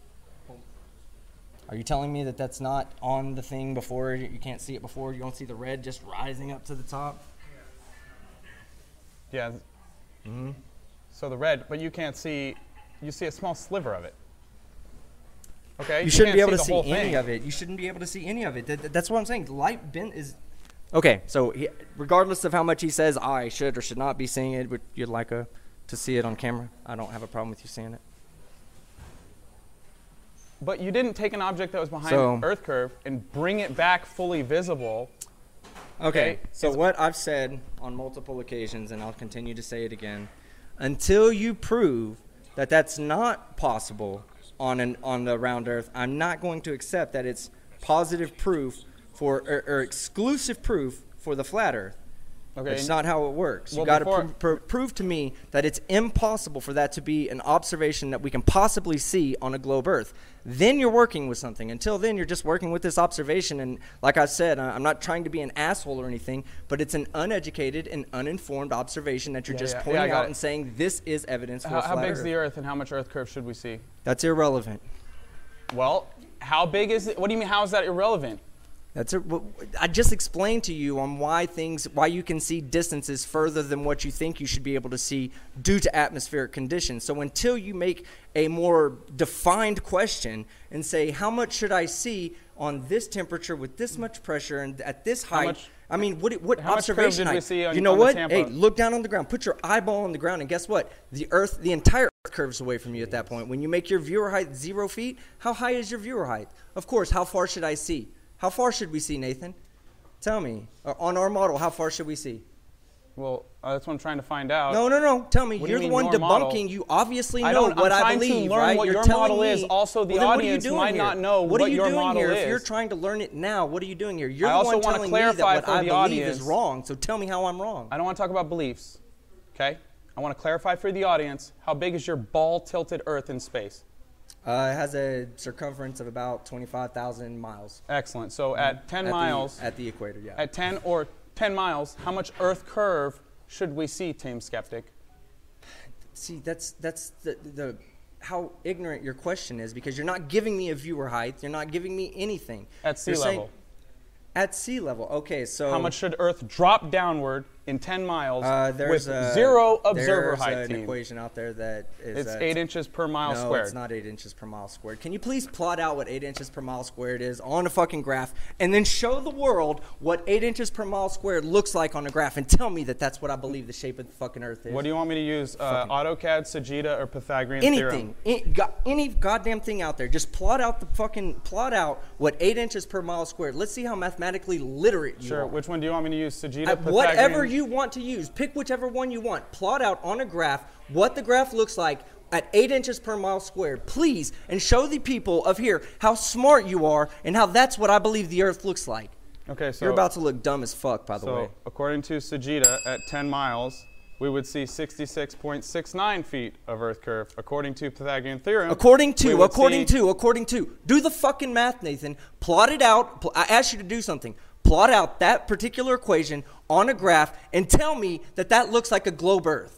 S3: Are you telling me that that's not on the thing before? You can't see it before? You don't see the red just rising up to the top?
S6: Yeah. Mm-hmm. So the red, but you can't see, you see a small sliver of it. Okay?
S3: You shouldn't be able to see any of it. You shouldn't be able to see any of it. That's what I'm saying. Light bent is... Okay, so regardless of how much he says I should or should not be seeing it, would you like to see it on camera? I don't have a problem with you seeing it.
S6: But you didn't take an object that was behind Earth curve and bring it back fully visible.
S3: Okay, so what I've said on multiple occasions, and I'll continue to say it again, until you prove that that's not possible on the round Earth, I'm not going to accept that it's positive proof or exclusive proof for the flat Earth. Okay, it's not how it works. You got to prove to me that it's impossible for that to be an observation that we can possibly see on a globe Earth. Then you're working with something. Until then, you're just working with this observation. And like I said, I'm not trying to be an asshole or anything, but it's an uneducated and uninformed observation that you're just pointing out and saying this is evidence for a flat Earth.
S6: How big is the Earth and how much Earth curve should we see?
S3: That's irrelevant.
S6: Well, how big is it? What do you mean, how is that irrelevant?
S3: I just explained to you on why you can see distances further than what you think you should be able to see due to atmospheric conditions. So until you make a more defined question and say, how much should I see on this temperature with this much pressure and at this height.
S6: much-
S3: I mean, what
S6: how much curve
S3: observation
S6: did we
S3: height?
S6: see on-
S3: you know
S6: on the
S3: what?
S6: Tampa?
S3: Hey, look down on the ground. Put your eyeball on the ground, and guess what? The Earth, the entire Earth curves away from you at that point. When you make your viewer height 0 feet, how high is your viewer height? Of course, how far should I see? How far should we see, Nathan? Tell me. On our model, how far should we see?
S6: Well, that's what I'm trying to find out.
S3: No. Tell me.
S6: What do
S3: You're
S6: you
S3: the
S6: mean
S3: one
S6: your model?
S3: debunking. You obviously
S6: I
S3: know
S6: don't,
S3: what
S6: I'm
S3: I
S6: trying
S3: believe,
S6: to learn
S3: right?
S6: what
S3: You're
S6: your
S3: telling
S6: model is.
S3: me-
S6: Also, the
S3: Well, then what are you
S6: audience
S3: doing
S6: might
S3: here?
S6: not know
S3: what are
S6: what
S3: you
S6: your
S3: doing
S6: model
S3: here?
S6: is.
S3: If you're trying to learn it now, what are you doing here? You're
S6: I
S3: the
S6: also
S3: one
S6: wanna
S3: telling me that
S6: clarify
S3: what
S6: for
S3: I
S6: the
S3: believe
S6: audience-
S3: is wrong. So tell me how I'm wrong.
S6: I don't want to talk about beliefs, okay? I want to clarify for the audience, how big is your ball-tilted Earth in space?
S3: It has a circumference of about 25,000 miles.
S6: Excellent. So at 10 miles,
S3: at the equator, yeah.
S6: at 10 miles, how much Earth curve should we see, Team Skeptic?
S3: See, that's the how ignorant your question is, because you're not giving me a viewer height. You're not giving me anything.
S6: At sea
S3: You're saying-
S6: level.
S3: At sea level. Okay, so
S6: How much should Earth drop downward in 10 miles
S3: there's
S6: with 0 observer
S3: there's
S6: height,
S3: an
S6: team?
S3: equation out there that is
S6: It's 8 inches per mile
S3: no,
S6: squared.
S3: it's not 8 inches per mile squared. Can you please plot out what 8 inches per mile squared is on a fucking graph, and then show the world what 8 inches per mile squared looks like on a graph, and tell me that that's what I believe the shape of the fucking Earth is?
S6: What do you want me to use, AutoCAD, Sagitta, or Pythagorean theorem?
S3: Anything, any goddamn thing out there. Just plot out what 8 inches per mile squared. Let's see how mathematically literate you
S6: Sure.
S3: are.
S6: Which one do you want me to use, Sagitta, Pythagorean?
S3: Whatever you want to use. Pick whichever one you want. Plot out on a graph what the graph looks like at 8 inches per mile squared, please, and show the people of here how smart you are and how that's what I believe the Earth looks like.
S6: Okay, so
S3: You're about to look dumb as fuck, by the way.
S6: So according to Sagitta, at 10 miles, we would see 66.69 feet of Earth curve. According to Pythagorean theorem,
S3: According
S6: we would see-
S3: to. Do the fucking math, Nathan. Plot it out. I asked you to do something. Plot out that particular equation on a graph and tell me that that looks like a globe Earth.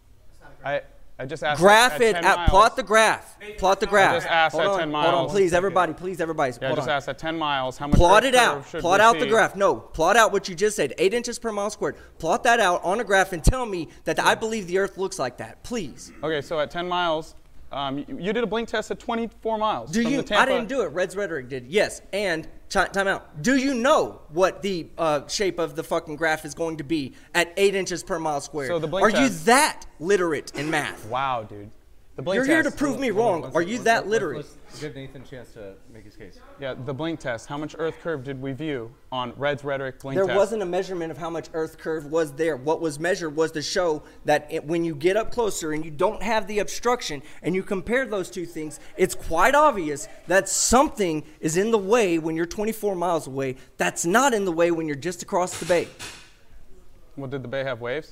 S6: I just asked.
S3: Graph
S6: at
S3: it.
S6: 10 miles.
S3: Plot the graph. Plot the graph.
S6: I just asked
S3: Hold
S6: at
S3: on,
S6: 10
S3: Hold on,
S6: miles.
S3: please, everybody.
S6: Yeah, I
S3: Hold
S6: just
S3: on.
S6: asked at 10 miles how much
S3: Plot
S6: Earth
S3: it
S6: curve
S3: out.
S6: should
S3: Plot
S6: we
S3: out the
S6: see?
S3: graph. No, plot out what you just said. 8 inches per mile squared. Plot that out on a graph and tell me that I believe the Earth looks like that, please.
S6: Okay, so at 10 miles, you did a blink test at 24 miles.
S3: Do
S6: from
S3: you?
S6: the Tampa.
S3: I didn't do it. Red's Rhetoric did. Yes. And time out. Do you know what the shape of the fucking graph is going to be at 8 inches per mile squared?
S6: So the blink
S3: Are you
S6: test-
S3: that literate in math?
S6: Wow, dude. The blink
S3: You're here to
S6: test.
S3: prove me wrong. Are you that literate?
S7: Let's give Nathan a chance to make his case.
S6: Yeah, the blink test. How much Earth curve did we view on Red's Rhetoric blink
S3: There
S6: test?
S3: wasn't a measurement of how much Earth curve was there. What was measured was to show that when you get up closer and you don't have the obstruction and you compare those two things, it's quite obvious that something is in the way when you're 24 miles away. That's not in the way when you're just across the bay.
S6: Well, did the bay have waves?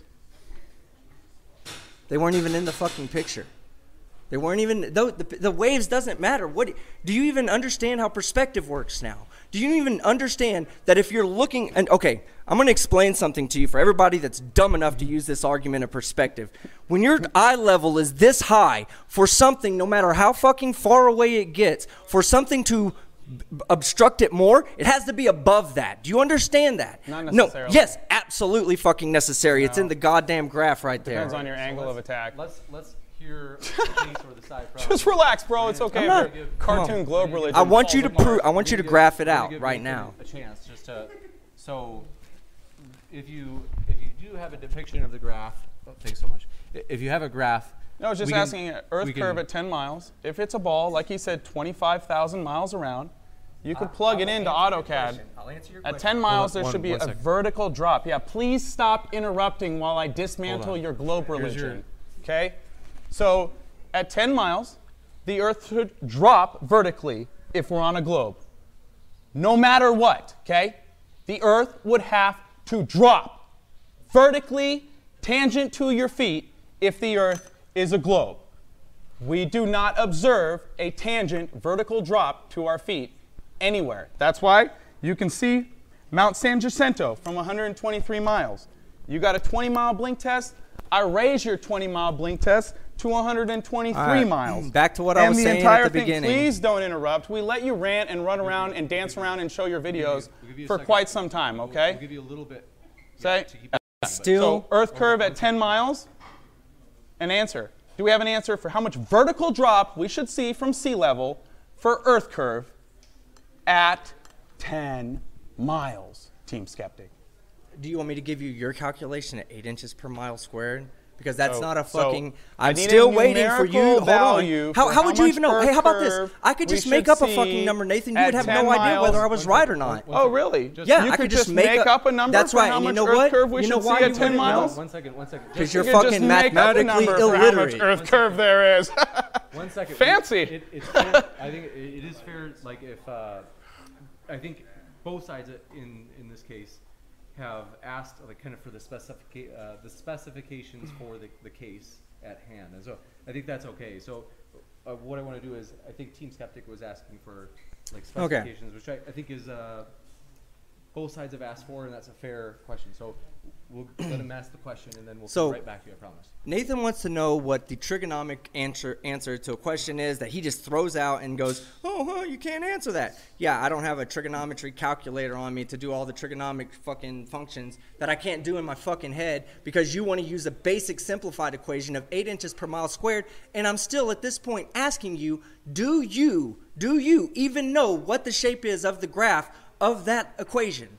S3: They weren't even in the fucking picture. They weren't even, the waves doesn't matter. Do you even understand how perspective works now? Do you even understand that if you're looking, and okay, I'm going to explain something to you for everybody that's dumb enough to use this argument of perspective. When your eye level is this high for something, no matter how fucking far away it gets, for something to obstruct it more, it has to be above that. Do you understand that?
S6: Not
S3: No.
S6: necessarily.
S3: Yes, absolutely fucking necessary. It's
S6: No.
S3: in the goddamn graph right there.
S6: Depends on your angle of attack.
S7: Let's hear the case or the side problem.
S6: Just relax, bro. It's okay.
S3: I'm not-
S6: if your cartoon globe religion.
S3: I want you to
S6: falls apart.
S3: prove. I want you to
S7: Give-
S3: graph it
S7: I'm gonna
S3: out
S7: give
S3: right
S7: Nathan
S3: now.
S7: A chance just to. So, if you do have a depiction of the graph, thanks so much. If you have a graph.
S6: No, I was just
S7: we can-
S6: asking Earth
S7: we can-
S6: curve at 10 miles. If it's a ball, like he said, 25,000 miles around, you could plug it into AutoCAD.
S3: I'll answer your
S6: At 10 miles, there
S7: One-
S6: should be
S7: one
S6: a
S7: second.
S6: vertical drop. Yeah, please stop interrupting while I dismantle your globe religion. Okay? So, at 10 miles, the Earth should drop vertically if we're on a globe. No matter what, okay? The Earth would have to drop vertically, tangent to your feet, if the Earth is a globe. We do not observe a tangent vertical drop to our feet anywhere. That's why you can see Mount San Jacinto from 123 miles. You got a 20-mile blink test. I raise your 20-mile blink test to 123
S3: All right,
S6: miles.
S3: back to what I was
S6: And
S3: saying
S6: the entire
S3: at the
S6: thing,
S3: beginning.
S6: please don't interrupt. We let you rant and run around and dance around and show your videos
S7: We'll give you a
S6: for
S7: second.
S6: quite some time, okay?
S7: We'll give you a little bit.
S6: Say,
S7: to keep it
S3: Still,
S6: so Earth curve at 10 miles, an answer. Do we have an answer for how much vertical drop we should see from sea level for Earth curve at 10 miles, Team Skeptic.
S3: Do you want me to give you your calculation at 8 inches per mile squared? Because that's not a
S6: so
S3: fucking.
S6: I
S3: I'm
S6: need a
S3: still waiting for you.
S6: numerical
S3: Hold on.
S6: value
S3: How
S6: for
S3: would
S6: how
S3: you even
S6: much
S3: know? Hey, how about this?
S6: curve
S3: I could
S6: we
S3: just make
S6: should
S3: up a
S6: see
S3: fucking number, Nathan. You
S6: at
S3: would have
S6: 10
S3: no idea whether I
S6: miles.
S3: was right or not.
S6: Oh, really?
S3: Yeah,
S6: you
S3: I
S6: could
S3: could
S6: just make up a number
S3: That's
S6: for
S3: right.
S6: how
S3: And you
S6: much
S3: know
S6: Earth
S3: what?
S6: curve we
S3: You know
S6: should
S3: why
S6: see
S3: you
S6: at 10
S3: wouldn't know?
S6: miles?
S7: One second.
S3: Because you're
S6: You could
S3: fucking
S6: just make up a
S3: mathematically
S6: number for how much
S3: illiterate.
S6: Earth curve there is.
S7: 1 second.
S6: Fancy.
S7: It's fair. I think it is fair. Like if I think both sides in this case have asked like kind of for the specifications for the case at hand, and so I think that's okay. So what I want to do is I think Team Skeptic was asking for like specifications, which I think is both sides have asked for, and that's a fair question. So we'll let him ask the question, and then we'll come right back to you. I promise.
S3: Nathan wants to know what the trigonomic answer to a question is that he just throws out and goes, oh, you can't answer that. Yeah, I don't have a trigonometry calculator on me to do all the trigonomic fucking functions that I can't do in my fucking head because you want to use a basic simplified equation of 8 inches per mile squared, and I'm still at this point asking you, do you even know what the shape is of the graph of that equation?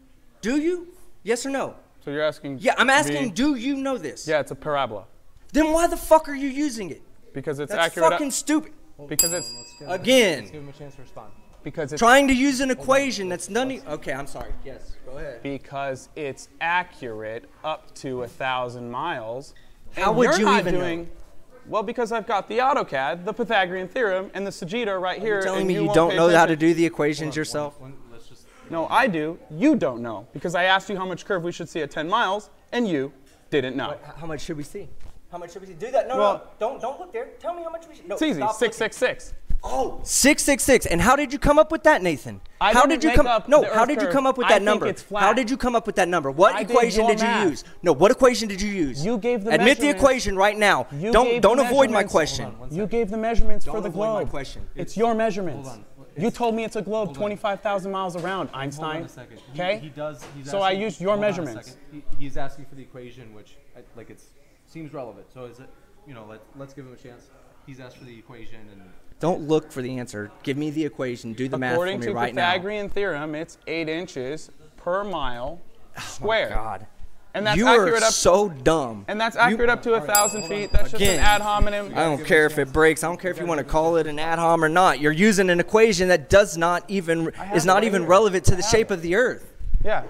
S3: Do you? Yes or no?
S6: So you're asking?
S3: Yeah, I'm asking, do you know this?
S6: Yeah, it's a parabola.
S3: Then why the fuck are you using it?
S6: Because it's
S3: That's
S6: accurate.
S3: fucking stupid.
S6: Because it's
S3: Again.
S7: Let's give him a chance to respond.
S6: because it's
S3: Trying to use an equation that's none. Okay, I'm sorry. Yes, go ahead.
S6: because it's accurate up to 1,000 miles.
S3: How
S6: And
S3: would
S6: you're
S3: you
S6: not
S3: even know?
S6: doing, Well, because I've got the AutoCAD, the Pythagorean theorem, and the Sagitta right here.
S3: You're telling
S6: and
S3: me you
S6: won't
S3: don't
S6: pay
S3: know how to
S6: attention.
S3: do the equations yourself?
S7: Let's just.
S6: No, I do. You don't know because I asked you how much curve we should see at 10 miles, and you didn't know.
S3: How much should we see? How much should we see? Do that. No,
S6: Well-
S3: no. Don't look there. Tell me how much we should. No,
S6: It's easy.
S3: stop looking.
S6: 666.
S3: Oh, 666. And how did you come up with that, Nathan?
S6: I
S3: How
S6: didn't
S3: did you
S6: make
S3: come
S6: up
S3: No,
S6: the
S3: how
S6: Earth
S3: did you
S6: curve.
S3: come up with
S6: I
S3: that
S6: think
S3: number?
S6: it's flat.
S3: How did you come up with that number? What
S6: I did
S3: equation
S6: your
S3: did you
S6: math.
S3: use? No, what equation did you use?
S6: You gave the
S3: Admit the
S6: measurements.
S3: equation right now.
S6: You
S3: Don't
S6: gave
S3: don't
S6: the
S3: avoid my
S6: measurements.
S3: question.
S7: Hold on,
S6: You gave the measurements
S3: Don't
S6: for the
S3: avoid my
S6: globe.
S3: question.
S6: It's your measurements.
S7: Hold on.
S6: You told me it's a globe
S7: Hold on.
S6: 25,000 miles around, Einstein.
S7: Hold on a second.
S6: Okay?
S7: He does. He's
S6: So I
S7: asking-
S6: used your
S7: hold on a
S6: measurements.
S7: second. He's asking for the equation, which like it seems relevant. So is it? Let's give him a chance. He's asked for the equation and.
S3: Don't look for the answer. Give me the equation. Do the math for
S6: According
S3: me
S6: to
S3: right now.
S6: Pythagorean theorem, it's 8 inches per mile squared.
S3: God.
S6: And that's
S3: You
S6: accurate
S3: are
S6: up.
S3: so dumb.
S6: And that's accurate up to 1,000 feet. That's just an
S3: Again,
S6: ad hominem.
S3: I don't care if it breaks. I don't care if you want to call it an ad hom or not. You're using an equation that is not even relevant to the shape of the Earth.
S6: Yeah.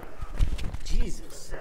S3: Jesus.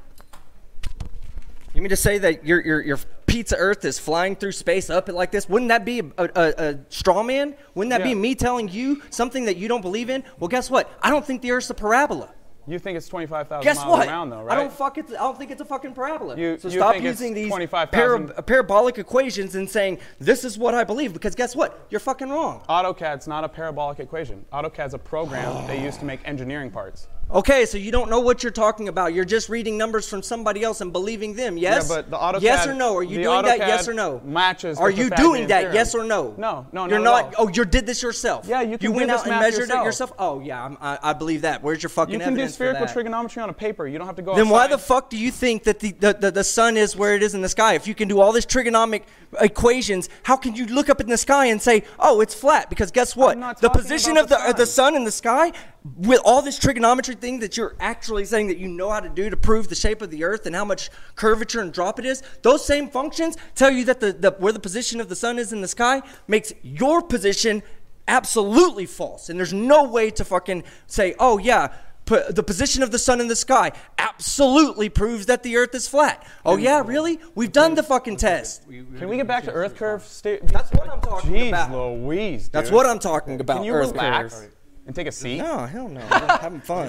S3: You mean to say that your pizza Earth is flying through space up it like this? Wouldn't that be a straw man? Wouldn't that be
S6: Yeah.
S3: me telling you something that you don't believe in? Well, guess what? I don't think the Earth's a parabola.
S6: You think it's 25,000
S3: Guess
S6: miles
S3: what?
S6: around, though,
S3: I
S6: right?
S3: don't think it's a fucking parabola. So
S6: you
S3: stop
S6: think it's
S3: using these
S6: 25,000
S3: parabolic equations and saying this is what I believe, because guess what? You're fucking wrong.
S6: AutoCAD's not a parabolic equation. AutoCAD's a program they use to make engineering parts.
S3: Okay, so you don't know what you're talking about. You're just reading numbers from somebody else and believing them. Yes?
S6: Yeah, but the AutoCAD.
S3: Yes or no? Are you
S6: the
S3: doing that?
S6: AutoCAD
S3: Yes or no?
S6: Matches.
S3: Are
S6: the
S3: you
S6: Pythagorean
S3: doing that?
S6: theorem.
S3: Yes or no?
S6: No,
S3: You're
S6: not
S3: not.
S6: at all.
S3: Oh, you did this yourself.
S6: Yeah, you can
S3: You
S6: do
S3: went
S6: this
S3: out and
S6: math
S3: measured it
S6: yourself.
S3: yourself. Oh yeah, I believe that. Where's your fucking
S6: You can do
S3: evidence
S6: spherical
S3: for that?
S6: trigonometry on a paper. You don't have to go
S3: Then why
S6: outside.
S3: the fuck do you think that the sun is where it is in the sky? If you can do all this trigonomic equations, how can you look up in the sky and say, oh, it's flat? Because guess what?
S6: I'm not
S3: The
S6: talking
S3: position
S6: about
S3: of
S6: the
S3: the
S6: sun.
S3: sun in the sky, with all this trigonometry thing that you're actually saying that you know how to do to prove the shape of the Earth and how much curvature and drop it is, those same functions tell you that where the position of the sun is in the sky makes your position absolutely false. And there's no way to fucking say, oh yeah, the position of the sun in the sky absolutely proves that the Earth is flat. Oh yeah, really? We've done the fucking test.
S6: Can we get back to Earth curve?
S3: That's what I'm talking
S6: Jeez
S3: about.
S6: Louise, dude.
S3: That's what I'm talking about.
S6: Can you
S3: Earth
S6: relax
S3: curve.
S6: and take a seat?
S3: No, hell no. I'm having fun.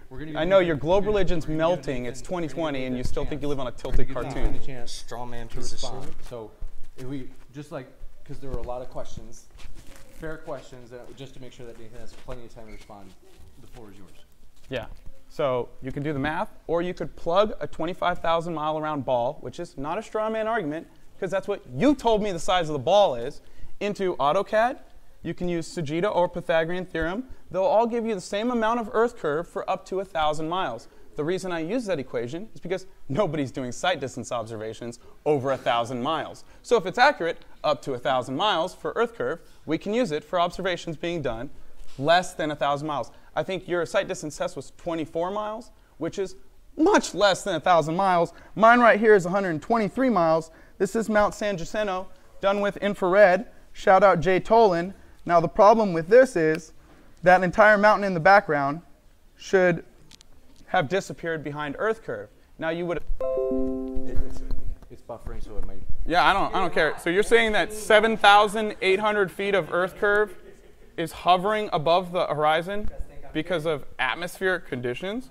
S6: I know your globe religion's melting. It's 2020, and you still think you live on a tilted cartoon.
S3: Straw man
S7: to
S3: piece of
S7: respond.
S3: shit.
S7: So, if we just because there were a lot of questions, fair questions, just to make sure that Nathan has plenty of time to respond. The floor is yours.
S6: Yeah. So you can do the math, or you could plug a 25,000 mile around ball, which is not a straw man argument, because that's what you told me the size of the ball is, into AutoCAD. You can use Sagitta or Pythagorean theorem. They'll all give you the same amount of Earth curve for up to 1,000 miles. The reason I use that equation is because nobody's doing sight distance observations over 1,000 miles. So if it's accurate up to 1,000 miles for Earth curve, we can use it for observations being done less than 1,000 miles. I think your site distance test was 24 miles, which is much less than 1,000 miles. Mine right here is 123 miles. This is Mount San Jacinto, done with infrared. Shout out Jay Tolan. Now the problem with this is that entire mountain in the background should have disappeared behind Earth curve. Now you would.
S7: It's buffering, so it might.
S6: Yeah, I don't care. So you're saying that 7,800 feet of Earth curve is hovering above the horizon because of atmospheric conditions?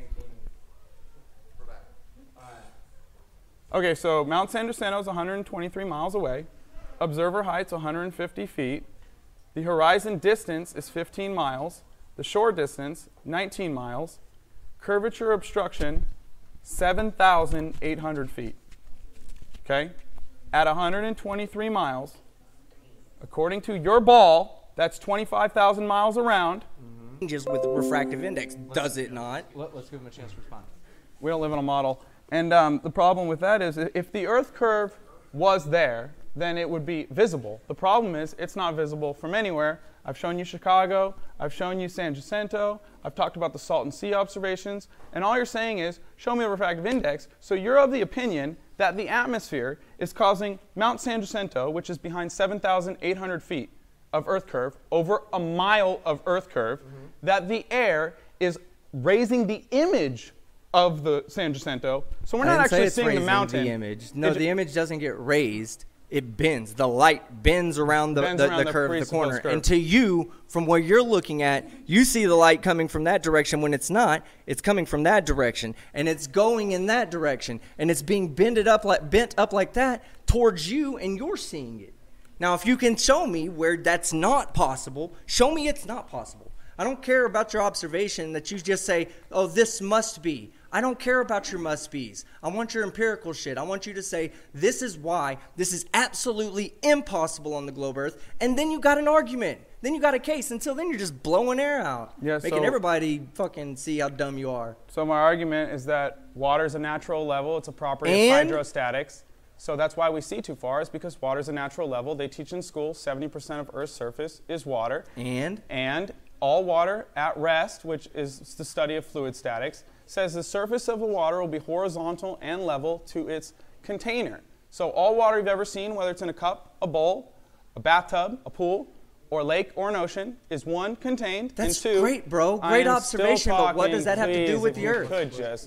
S6: Okay, so Mount San Jacinto is 123 miles away. Observer height's 150 feet. The horizon distance is 15 miles. The shore distance, 19 miles. Curvature obstruction, 7,800 feet. Okay? At 123 miles, according to your ball, that's 25,000 miles around.
S3: Changes with the refractive index, does it not?
S7: Let's give him a chance to respond.
S6: We don't live in a model. And the problem with that is if the Earth curve was there, then it would be visible. The problem is it's not visible from anywhere. I've shown you Chicago. I've shown you San Jacinto. I've talked about the Salton Sea observations. And all you're saying is, show me the refractive index. So you're of the opinion that the atmosphere is causing Mount San Jacinto, which is behind 7,800 feet of Earth curve, over a mile of Earth curve, that the air is raising the image of the San Jacinto. So we're not actually seeing the mountain.
S3: The image. No, the image doesn't get raised. It bends. The light bends around the curve of the corner. And to you, from where you're looking at, you see the light coming from that direction when it's not. It's coming from that direction. And it's going in that direction. And it's being bent up like that towards you, and you're seeing it. Now, if you can show me where that's not possible, show me it's not possible. I don't care about your observation that you just say, oh, this must be. I don't care about your must-be's. I want your empirical shit. I want you to say, this is why this is absolutely impossible on the globe Earth, and then you got an argument. Then you got a case. Until then, you're just blowing air out, making everybody fucking see how dumb you are.
S6: So my argument is that water is a natural level. It's a property of hydrostatics. So that's why we see too far, is because water is a natural level. They teach in school 70% of Earth's surface is water. And all water at rest, which is the study of fluid statics, says the surface of the water will be horizontal and level to its container. So all water you've ever seen, whether it's in a cup, a bowl, a bathtub, a pool, or a lake or an ocean, is one, contained,
S3: That's
S6: and two,
S3: great, bro. Great observation, but what does that have to do with the Earth?
S6: Could just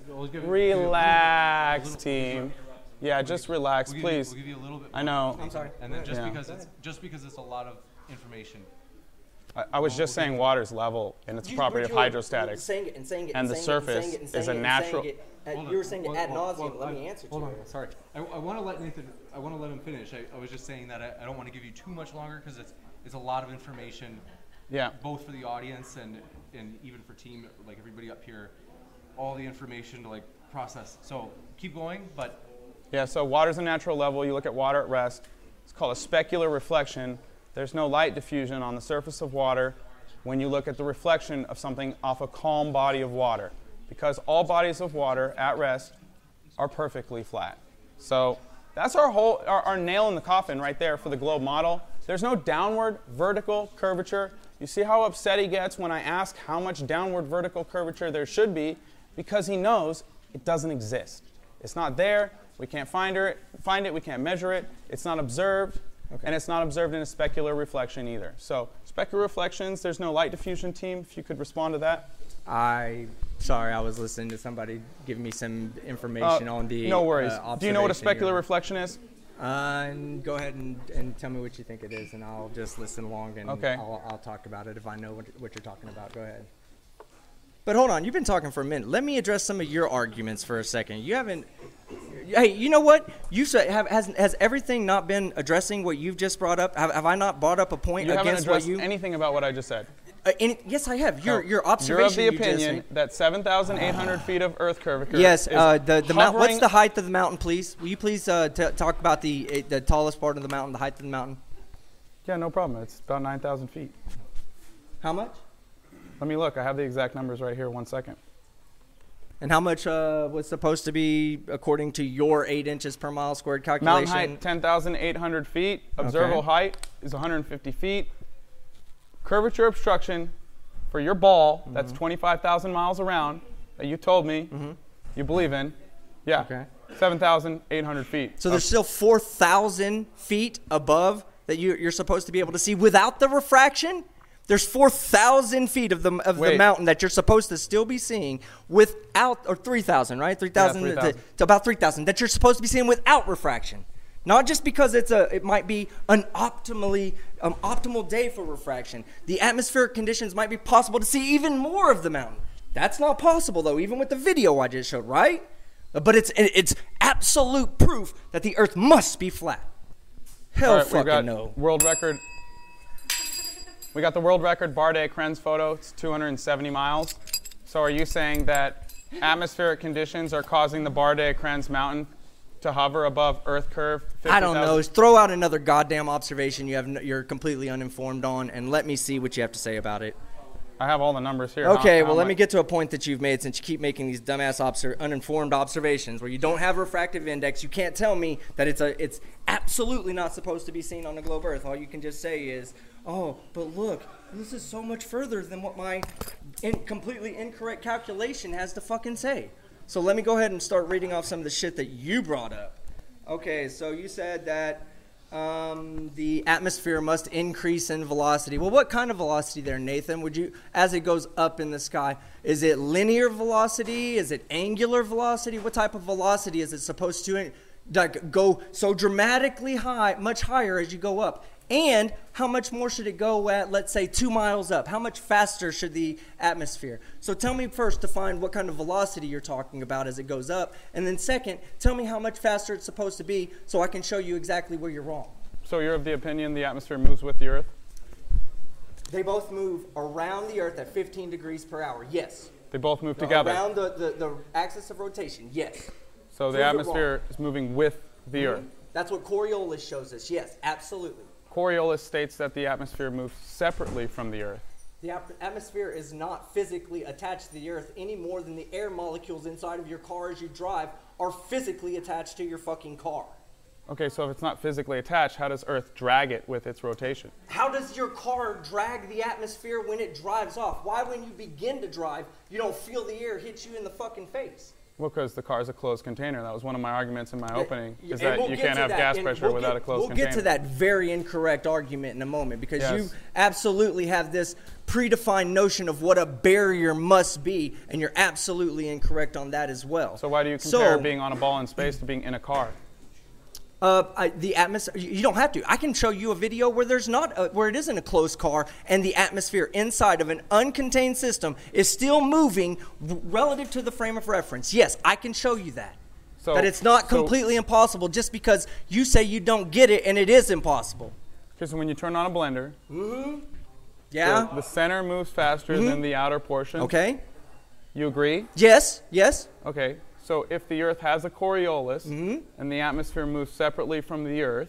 S6: relax, team. Yeah, just relax, please.
S7: We'll give you a little bit.
S6: I know.
S3: I'm sorry.
S7: And then just because it's a lot of information.
S6: I was just saying water's level, and it's a property of hydrostatics. And the surface is a natural.
S3: You were saying it ad nauseum. Let me answer.
S7: Hold on. Sorry. I want to let Nathan. I want to let him finish. I was just saying that I don't want to give you too much longer because it's a lot of information.
S6: Yeah.
S7: Both for the audience and even for team, like everybody up here, all the information to like process. So keep going, but.
S6: Yeah. So water's a natural level. You look at water at rest. It's called a specular reflection. There's no light diffusion on the surface of water when you look at the reflection of something off a calm body of water, because all bodies of water at rest are perfectly flat. So that's our nail in the coffin right there for the globe model. There's no downward vertical curvature. You see how upset he gets when I ask how much downward vertical curvature there should be, because he knows it doesn't exist. It's not there. We can't find it. We can't measure it. It's not observed. Okay. And it's not observed in a specular reflection either. So specular reflections, there's no light diffusion, team. If you could respond to that.
S3: Sorry, I was listening to somebody give me some information on the
S6: no worries. Do you know what a specular reflection is?
S3: Go ahead and tell me what you think it is, and I'll just listen along, and I'll talk about it if I know what you're talking about. Go ahead. But hold on, you've been talking for a minute. Let me address some of your arguments for a second. You haven't. Hey, you know what? You said has everything not been addressing what you've just brought up? Have I not brought up a point against what you?
S6: You haven't addressed anything about what I just said.
S3: Yes, I have. Your observation.
S6: You're of the opinion that 7,800 feet of Earth curvature.
S3: Yes. The mountain. What's the height of the mountain, please? Will you please talk about the tallest part of the mountain, the height of the mountain?
S6: Yeah, no problem. It's about 9,000 feet.
S3: How much?
S6: Let me look. I have the exact numbers right here. 1 second.
S3: And how much was supposed to be according to your 8 inches per mile squared calculation?
S6: Mountain height, 10,800 feet. Observable height is 150 feet. Curvature obstruction, for your ball that's 25,000 miles around that you told me you believe in, yeah,
S3: Okay.
S6: 7,800 feet.
S9: So there's still 4,000 feet above that you're supposed to be able to see without the refraction? There's 4,000 feet of the mountain that you're supposed to still be seeing without, or 3,000, right? 3,000
S6: Yeah, 3,000.
S9: to about 3,000 that you're supposed to be seeing without refraction. Not just because it might be an optimal day for refraction. The atmospheric conditions might be possible to see even more of the mountain. That's not possible though, even with the video I just showed, right? But it's absolute proof that the Earth must be flat. Hell
S6: All right,
S9: fucking no.
S6: World record. We got the world record Bardet-Krenz photo. It's 270 miles. So are you saying that atmospheric conditions are causing the Bardet-Krenz mountain to hover above Earth curve? 50,
S9: I don't know. Throw out another goddamn observation you're completely uninformed on, and let me see what you have to say about it.
S6: I have all the numbers here.
S9: Okay, well, let me get to a point that you've made since you keep making these dumbass uninformed observations where you don't have a refractive index. You can't tell me that it's absolutely not supposed to be seen on the globe Earth. All you can just say is, oh, but look, this is so much further than what my completely incorrect calculation has to fucking say. So let me go ahead and start reading off some of the shit that you brought up. Okay, so you said that the atmosphere must increase in velocity. Well, what kind of velocity there, Nathan? As it goes up in the sky, is it linear velocity? Is it angular velocity? What type of velocity is it supposed to go so dramatically high, much higher as you go up? And how much more should it go at, let's say, 2 miles up? How much faster should the atmosphere? So tell me first, define what kind of velocity you're talking about as it goes up. And then second, tell me how much faster it's supposed to be so I can show you exactly where you're wrong.
S6: So you're of the opinion the atmosphere moves with the Earth?
S9: They both move around the Earth at 15 degrees per hour, yes.
S6: They both move together?
S9: Around the axis of rotation, yes.
S6: So the atmosphere is moving with the Earth?
S9: That's what Coriolis shows us, yes, absolutely.
S6: Coriolis states that the atmosphere moves separately from the Earth.
S9: The atmosphere is not physically attached to the Earth any more than the air molecules inside of your car as you drive are physically attached to your fucking car.
S6: Okay, so if it's not physically attached, how does Earth drag it with its rotation?
S9: How does your car drag the atmosphere when it drives off? Why, when you begin to drive, you don't feel the air hit you in the fucking face?
S6: Well, because the car is a closed container. That was one of my arguments in my opening, is
S9: and
S6: that
S9: we'll
S6: you
S9: get
S6: can't
S9: to
S6: have
S9: that,
S6: gas
S9: and
S6: pressure without a closed container.
S9: We'll get to that very incorrect argument in a moment, because
S6: Yes.
S9: you absolutely have this predefined notion of what a barrier must be, and you're absolutely incorrect on that as well.
S6: So why do you compare being on a ball in space to being in a car?
S9: The atmosphere, you don't have to. I can show you a video where there's not, where it isn't a closed car, and the atmosphere inside of an uncontained system is still moving relative to the frame of reference. Yes, I can show you that.
S6: So,
S9: that it's not completely impossible just because you say you don't get it, and it is impossible.
S6: Because when you turn on a blender,
S9: Yeah.
S6: the center moves faster than the outer portion.
S9: Okay.
S6: You agree?
S9: Yes. Yes.
S6: Okay. So if the Earth has a Coriolis and the atmosphere moves separately from the Earth,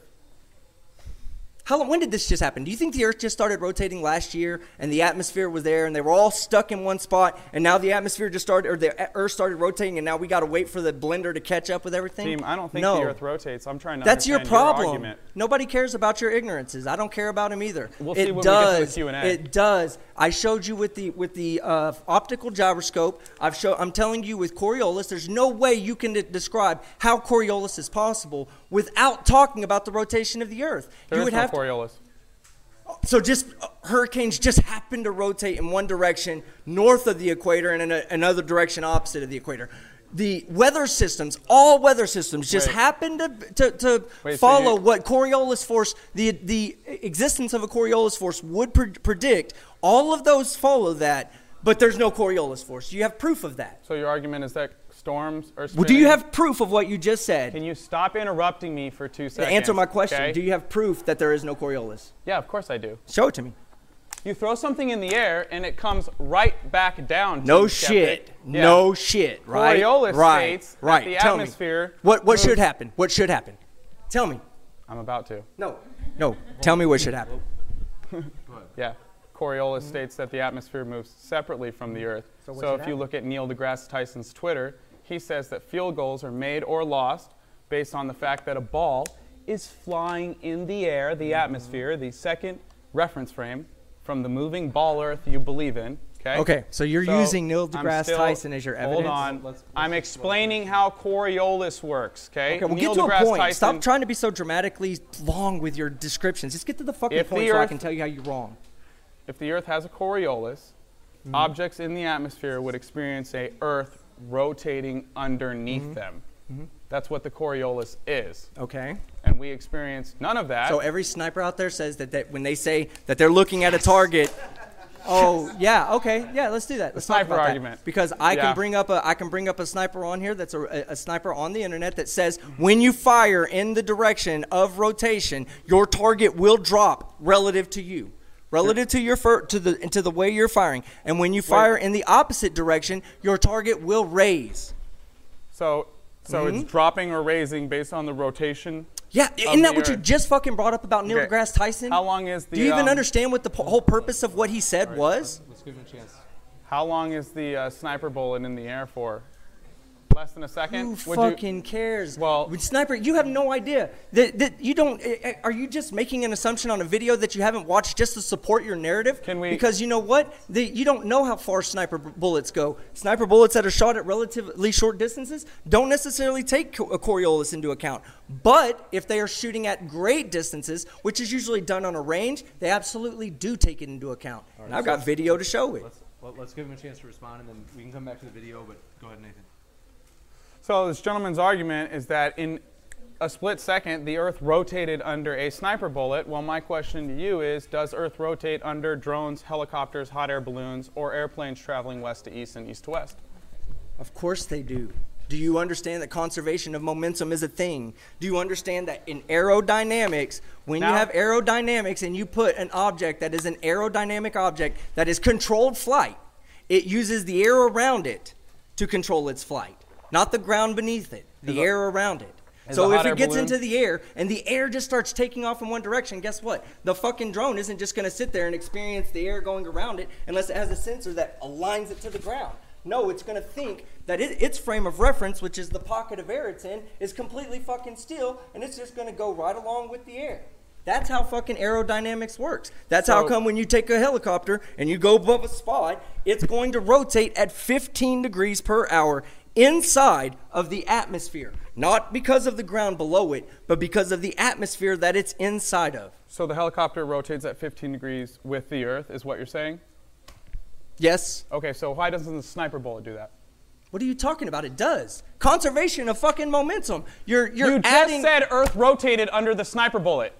S9: When did this just happen? Do you think the Earth just started rotating last year and the atmosphere was there and they were all stuck in one spot and now the atmosphere just started, or the Earth started rotating and now we got to wait for the blender to catch up with everything?
S6: Team, I don't think
S9: No.
S6: the Earth rotates. I'm trying to
S9: That's your
S6: understand
S9: problem.
S6: argument.
S9: Nobody cares about your ignorances. I don't care about them either.
S6: We'll see when we get to the Q&A.
S9: It does. I showed you with the optical gyroscope. I'm telling you with Coriolis, there's no way you can describe how Coriolis is possible without talking about the rotation of the Earth.
S6: There
S9: you
S6: is
S9: would
S6: no
S9: have
S6: Coriolis.
S9: So just hurricanes just happen to rotate in one direction north of the equator and in another direction opposite of the equator. The weather systems, all weather systems, just happen to follow what Coriolis force, the existence of a Coriolis force would predict. All of those follow that, but there's no Coriolis force. You have proof of that.
S6: So your argument is that storms are spinning?
S9: Well, do you have proof of what you just said?
S6: Can you stop interrupting me for 2 seconds?
S9: Answer my question.
S6: Okay?
S9: Do you have proof that there is no Coriolis?
S6: Yeah, of course I do.
S9: Show it to me.
S6: You throw something in the air and it comes right back down.
S9: No
S6: skeptic.
S9: shit.
S6: Yeah.
S9: No shit. Right.
S6: Coriolis states that the
S9: Tell
S6: atmosphere.
S9: Me. What should happen? What should happen? Tell me.
S6: I'm about to.
S9: No. Tell me what should happen.
S6: Yeah. Coriolis states that the atmosphere moves separately from the Earth. So if you look at Neil deGrasse Tyson's Twitter, he says that field goals are made or lost based on the fact that a ball is flying in the air, the atmosphere, the second reference frame from the moving ball Earth you believe in. Okay.
S9: Okay, so you're using Neil deGrasse Tyson as your evidence.
S6: Hold on. I'm explaining how Coriolis works. Okay.
S9: Okay, well,
S6: Neil
S9: get to a
S6: deGrasse
S9: point.
S6: Tyson,
S9: Stop trying to be so dramatically long with your descriptions. Just get to the fucking point so I can tell you how you're wrong.
S6: If the Earth has a Coriolis, objects in the atmosphere would experience a Earth rotating underneath them. That's what the Coriolis is.
S9: Okay.
S6: And we experience none of that.
S9: So every sniper out there says that when they say that they're looking at a target. Oh yeah, okay, yeah, let's do that. Let's talk
S6: sniper
S9: about
S6: argument.
S9: that. Because I can bring up a sniper on here that's a sniper on the internet that says when you fire in the direction of rotation, your target will drop relative to you. Relative to your to the way you're firing. And when you fire in the opposite direction, your target will raise.
S6: So it's dropping or raising based on the rotation.
S9: Yeah, isn't that what you just fucking brought up about Neil deGrasse Tyson?
S6: How long is the?
S9: Do you even understand what the whole purpose of what he said was?
S7: Let's give him a chance.
S6: How long is the sniper bullet in the air for? Less than a second?
S9: Who fucking cares?
S6: Well,
S9: with sniper, you have no idea that you don't. Are you just making an assumption on a video that you haven't watched just to support your narrative?
S6: Can we?
S9: Because you know what? You don't know how far sniper bullets go. Sniper bullets that are shot at relatively short distances don't necessarily take a Coriolis into account. But if they are shooting at great distances, which is usually done on a range, they absolutely do take it into account. Right, and I've got video to show it.
S7: Let's give him a chance to respond, and then we can come back to the video. But go ahead, Nathan.
S6: So this gentleman's argument is that in a split second, the Earth rotated under a sniper bullet. Well, my question to you is, does Earth rotate under drones, helicopters, hot air balloons, or airplanes traveling west to east and east to west?
S9: Of course they do. Do you understand that conservation of momentum is a thing? Do you understand that in aerodynamics, when you have aerodynamics and you put an object that is an aerodynamic object that is controlled flight, it uses the air around it to control its flight. Not the ground beneath it, the air around it. So if it gets into the air and the air just starts taking off in one direction, guess what? The fucking drone isn't just going to sit there and experience the air going around it unless it has a sensor that aligns it to the ground. No, it's going to think that its frame of reference, which is the pocket of air it's in, is completely fucking still, and it's just going to go right along with the air. That's how fucking aerodynamics works. That's how come when you take a helicopter and you go above a spot, it's going to rotate at 15 degrees per hour inside of the atmosphere. Not because of the ground below it, but because of the atmosphere that it's inside of.
S6: So the helicopter rotates at 15 degrees with the Earth, is what you're saying?
S9: Yes.
S6: Okay, so why doesn't the sniper bullet do that?
S9: What are you talking about? It does. Conservation of fucking momentum. You
S6: just said Earth rotated under the sniper bullet.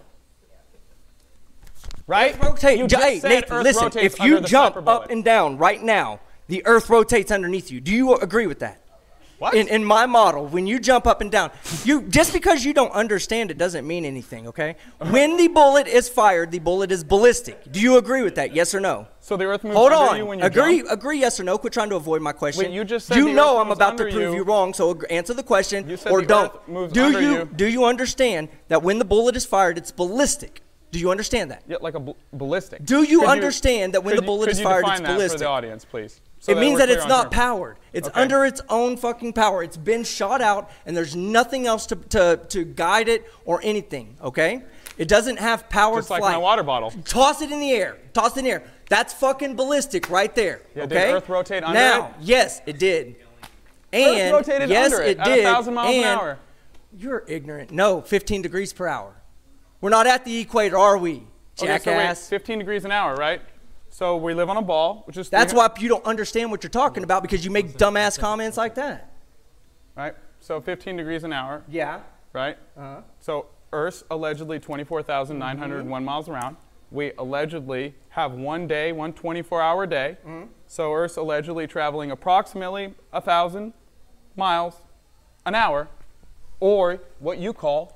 S6: Right?
S9: You just said Nathan, listen, if you jump up and down right now, the Earth rotates underneath you. Do you agree with that?
S6: What?
S9: In my model, when you jump up and down, just because you don't understand it doesn't mean anything, okay? When the bullet is fired, the bullet is ballistic. Do you agree with that, yes or no?
S6: So the Earth moves under you when you jump?
S9: Agree, yes or no. Quit trying to avoid my question.
S6: Wait, you just said
S9: you
S6: the
S9: know
S6: Earth
S9: I'm
S6: moves
S9: about to
S6: under
S9: prove
S6: you.
S9: you wrong, so answer the question
S6: You said
S9: or
S6: the
S9: don't.
S6: Earth moves under you.
S9: Do you understand that when the bullet is fired, it's ballistic? Do you understand that?
S6: Yeah, like a ballistic.
S9: Do you understand that when the bullet is fired, it's ballistic?
S6: Could you define that for the audience, please? So
S9: it means
S6: we're
S9: that it's
S6: clear on
S9: not
S6: terms.
S9: powered. It's under its own fucking power. It's been shot out, and there's nothing else to guide it or anything, okay? It doesn't have powered
S6: Just like
S9: flight.
S6: my water bottle.
S9: Toss it in the air. Toss it in the air. That's fucking ballistic right there,
S6: Yeah,
S9: okay?
S6: did Earth rotate under
S9: now,
S6: it?
S9: yes, it did. And
S6: Earth rotated
S9: yes,
S6: under it at
S9: did.
S6: 1,000 miles an hour.
S9: You're ignorant. No, 15 degrees per hour. We're not at the equator, are we, jackass?
S6: So wait, 15 degrees an hour, right? So we live on a ball, which is...
S9: That's why you don't understand what you're talking about, because you make dumbass comments like that.
S6: Right? So 15 degrees an hour.
S9: Yeah.
S6: Right?
S9: Uh-huh.
S6: So Earth's allegedly 24,901 miles around. We allegedly have one day, one 24-hour day. So Earth's allegedly traveling approximately 1,000 miles an hour, or what you call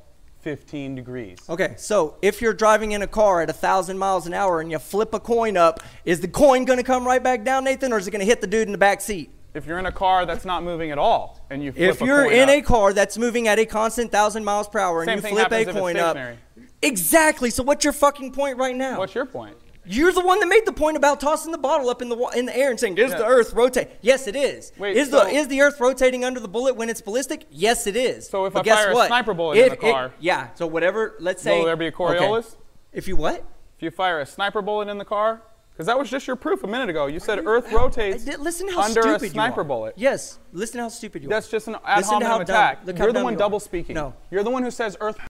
S6: 15 degrees.
S9: Okay, so if you're driving in a car at 1,000 miles an hour and you flip a coin up, is the coin going to come right back down, Nathan, or is it going to hit the dude in the back seat?
S6: If you're in a car that's not moving at all, and you flip a coin up.
S9: If you're in a car that's moving at a constant 1,000 miles per hour and you flip a coin up. Exactly, so what's your fucking point right now?
S6: What's your point?
S9: You're the one that made the point about tossing the bottle up in the air and saying, does the Earth rotate? Yes, it is.
S6: Wait,
S9: is the Earth rotating under the bullet when it's ballistic? Yes, it is.
S6: So if
S9: but
S6: I fire a sniper bullet in the car...
S9: yeah, so whatever, let's say...
S6: Will there be a Coriolis?
S9: Okay. If you what?
S6: If you fire a sniper bullet in the car, Because that was just your proof a minute ago. You said Earth rotates
S9: Listen how
S6: under a
S9: stupid
S6: sniper
S9: you are.
S6: bullet.
S9: Yes, listen how stupid you are.
S6: That's just an ad
S9: Listen to how
S6: hominem attack.
S9: dumb- look how
S6: You're the
S9: dumb
S6: one
S9: you are.
S6: double speaking.
S9: No.
S6: You're the one who says Earth.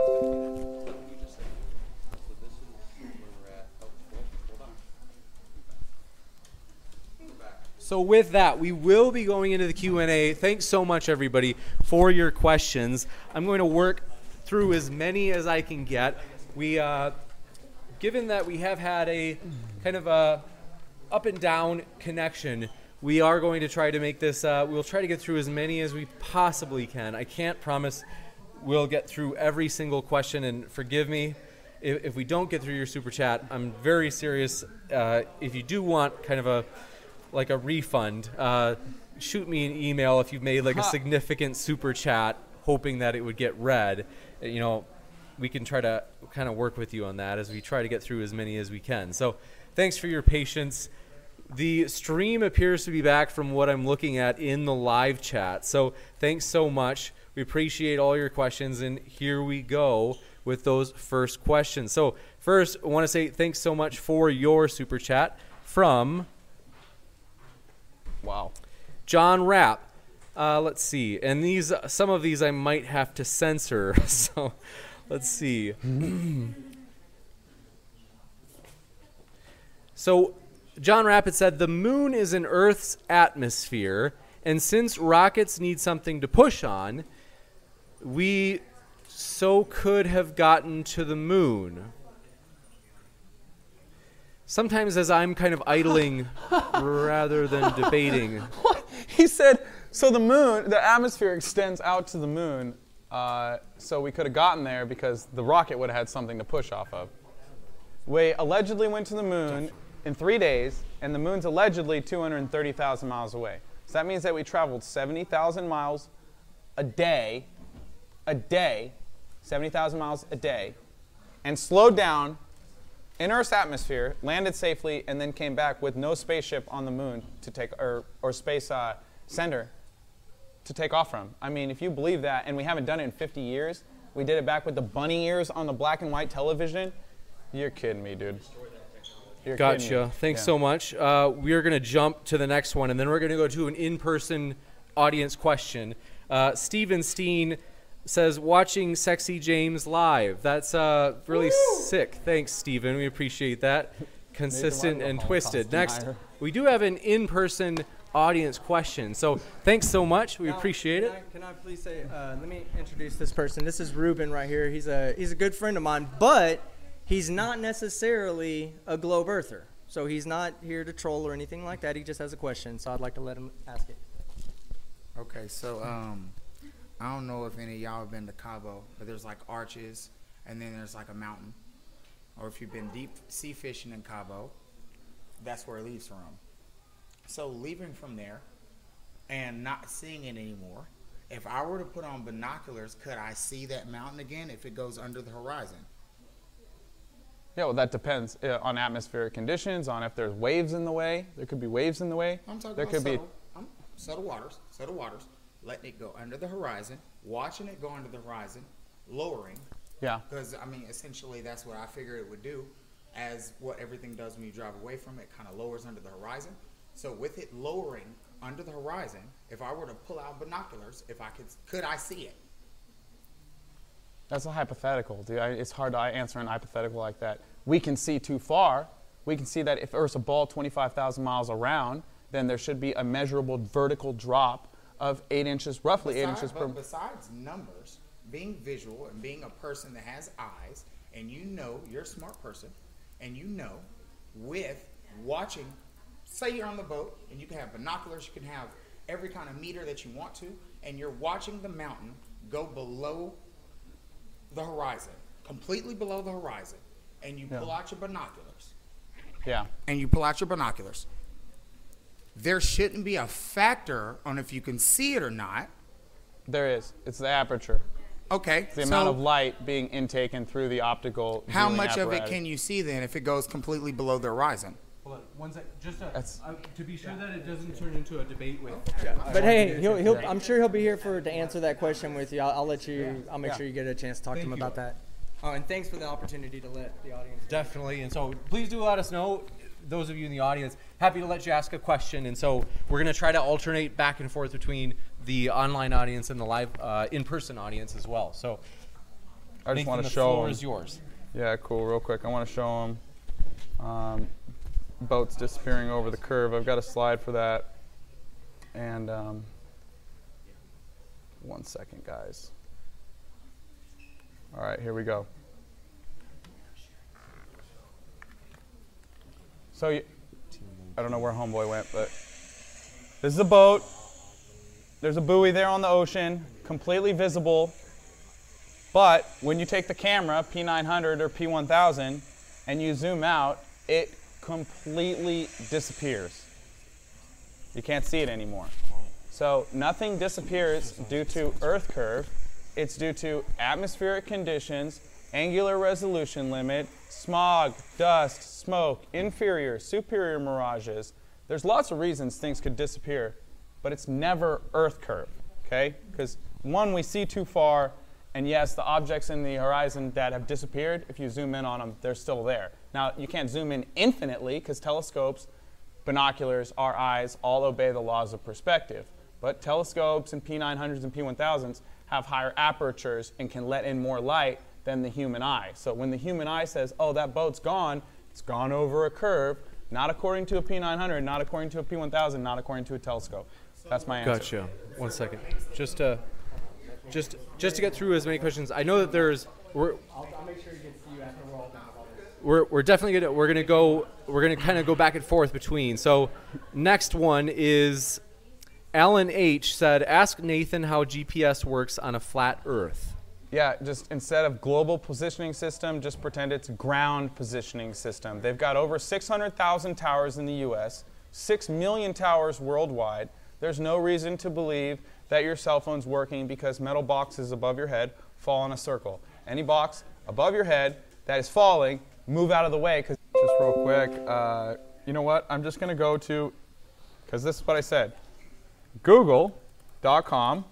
S8: So with that, we will be going into the Q&A. Thanks so much, everybody, for your questions. I'm going to work through as many as I can get. We, given that we have had a kind of a up and down connection, we are going to try to make this, we'll try to get through as many as we possibly can. I can't promise we'll get through every single question, and forgive me if we don't get through your super chat. I'm very serious. If you do want kind of a refund, shoot me an email if you've made like a significant super chat hoping that it would get read. You know, we can try to kind of work with you on that as we try to get through as many as we can. So thanks for your patience. The stream appears to be back from what I'm looking at in the live chat. So thanks so much. We appreciate all your questions, and here we go with those first questions. So first, I want to say thanks so much for your super chat from...
S6: Wow.
S8: John Rapp. Let's see. And these, some of these I might have to censor. So let's see. So John Rapp had said, the moon is in Earth's atmosphere, and since rockets need something to push on, we could have gotten to the moon. Sometimes as I'm kind of idling rather than debating.
S6: What? He said, so the moon, the atmosphere extends out to the moon, so we could have gotten there because the rocket would have had something to push off of. We allegedly went to the moon in 3 days, and the moon's allegedly 230,000 miles away. So that means that we traveled 70,000 miles a day, 70,000 miles a day, and slowed down in Earth's atmosphere, landed safely, and then came back with no spaceship on the moon to take, or space sender to take off from. I mean, if you believe that, and we haven't done it in 50 years, we did it back with the bunny ears on the black and white television. You're kidding me, dude. You're
S8: Gotcha. Thanks so much. We are going to jump to the next one, and then we're going to go to an in-person audience question. Steven Steen says, watching Sexy James live. That's really sick. Thanks, Steven. We appreciate that. Consistent and twisted. Next, we do have an in-person audience question. So thanks so much. We appreciate it.
S9: Can I please say, let me introduce this person. This is Ruben right here. He's a good friend of mine, but he's not necessarily a globe earther. So he's not here to troll or anything like that. He just has a question, so I'd like to let him ask it.
S10: Okay, so I don't know if any of y'all have been to Cabo, but there's like arches, and then there's like a mountain. Or if you've been deep sea fishing in Cabo, that's where it leaves from. So leaving from there and not seeing it anymore, if I were to put on binoculars, could I see that mountain again if it goes under the horizon?
S6: Yeah, well, that depends on atmospheric conditions, on if there's waves in the way. There could be waves in the way.
S10: I'm talking
S6: there
S10: about subtle waters. Letting it go under the horizon, watching it go under the horizon, lowering.
S6: Yeah.
S10: Because, I mean, essentially that's what I figure it would do, as what everything does when you drive away from it, kind of lowers under the horizon. So with it lowering under the horizon, if I were to pull out binoculars, if I could I see it?
S6: That's a hypothetical, dude. It's hard to answer an hypothetical like that. We can see too far. We can see that if Earth's a ball 25,000 miles around, then there should be a measurable vertical drop of 8 inches, roughly 8 inches per...
S10: Besides numbers, being visual and being a person that has eyes, and you know, you're a smart person, and you know, with watching, say you're on the boat, and you can have binoculars, you can have every kind of meter that you want to, and you're watching the mountain go below the horizon, completely below the horizon, and you pull out your binoculars.
S6: Yeah.
S10: And you pull out your binoculars. There shouldn't be a factor on if you can see it or not.
S6: There is. It's the aperture.
S10: Okay.
S6: It's the amount of light being intaken through the optical
S10: How much
S6: apparatus.
S10: of it can you see then if it goes completely below the horizon?
S8: Hold on, one sec. Just to be sure that it doesn't turn into a debate with.
S9: But hey, he'll I'm sure he'll be here to answer that question with you. I'll let you. I'll make sure you get a chance to talk to him about that. Oh, and thanks for the opportunity to let the audience.
S8: Definitely, and so please do let us know. those of you in the audience, happy to let you ask a question. And so we're going to try to alternate back and forth between the online audience and the live in-person audience as well. So
S6: I just want to show
S8: the floor
S6: them.
S8: is yours.
S6: Yeah, cool. Real quick, I want to show them boats disappearing over the curve. I've got a slide for that. And 1 second, guys. All right, here we go. So I don't know where Homeboy went, but this is a boat. There's a buoy there on the ocean, completely visible. But when you take the camera, P900 or P1000, and you zoom out, it completely disappears. You can't see it anymore. So nothing disappears due to Earth curve. It's due to atmospheric conditions, angular resolution limit, smog, dust, smoke, inferior, superior mirages. There's lots of reasons things could disappear, but it's never Earth curve, okay? Because one, we see too far, and yes, the objects in the horizon that have disappeared, if you zoom in on them, they're still there. Now, you can't zoom in infinitely, because telescopes, binoculars, our eyes, all obey the laws of perspective. But telescopes and P900s and P1000s have higher apertures and can let in more light than the human eye. So when the human eye says, oh, that boat's gone, it's gone over a curve, not according to a P900, not according to a P1000, not according to a telescope. That's my answer.
S8: Gotcha. 1 second. Just to get through as many questions. I know that there's
S9: I'll make sure he gets to you after we're all done.
S8: we're definitely gonna kind of go back and forth between. So next one is Alan H said, ask Nathan how GPS works on a flat Earth.
S6: Yeah, just instead of global positioning system, just pretend it's ground positioning system. They've got over 600,000 towers in the US, 6 million towers worldwide. There's no reason to believe that your cell phone's working because metal boxes above your head fall in a circle. Any box above your head that is falling, move out of the way. Just real quick, you know what? I'm just going to go to, because this is what I said, google.com,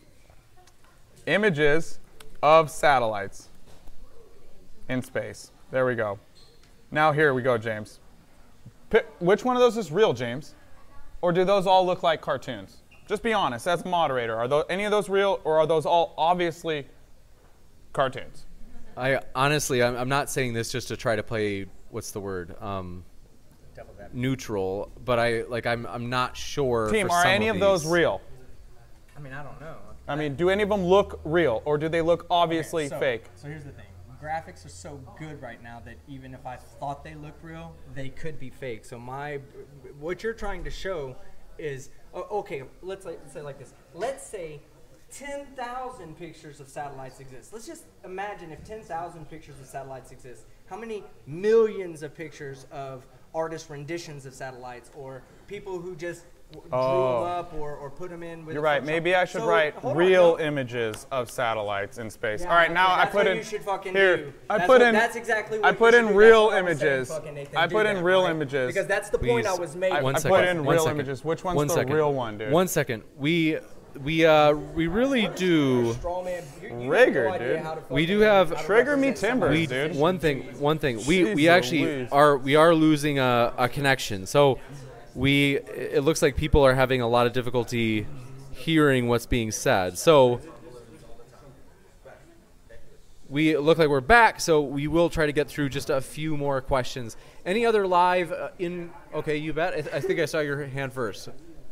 S6: images of satellites in space. There we go. Now here we go, James. Which one of those is real, James? Or do those all look like cartoons? Just be honest, as a moderator. Are any of those real, or are those all obviously cartoons?
S8: I'm not saying this just to try to play, what's the word? Neutral, but I'm not sure.
S6: Team,
S8: for
S6: are
S8: some
S6: any of those real?
S9: I mean, I don't know.
S6: I mean, do any of them look real, or do they look obviously fake?
S9: So here's the thing. Graphics are so good right now that even if I thought they looked real, they could be fake. So what you're trying to show is, okay, let's say like this. Let's say 10,000 pictures of satellites exist. Let's just imagine if 10,000 pictures of satellites exist, how many millions of pictures of artist renditions of satellites, or people who just drew them up or put them in with.
S6: You're right. Maybe I should write real images of satellites in space.
S9: Yeah,
S6: all right, now I put in here. That's exactly what I put in real images. I put in real images
S9: because that's the point I was making.
S6: I put in real images. Which one's the real one, dude?
S8: 1 second. We really do.
S6: Rigor, dude.
S8: We do have
S6: trigger me timbers, dude.
S8: One thing. We actually are losing a connection. So it looks like people are having a lot of difficulty hearing what's being said. So we look like we're back. So we will try to get through just a few more questions. Any other live Okay, you bet. I think I saw your hand first.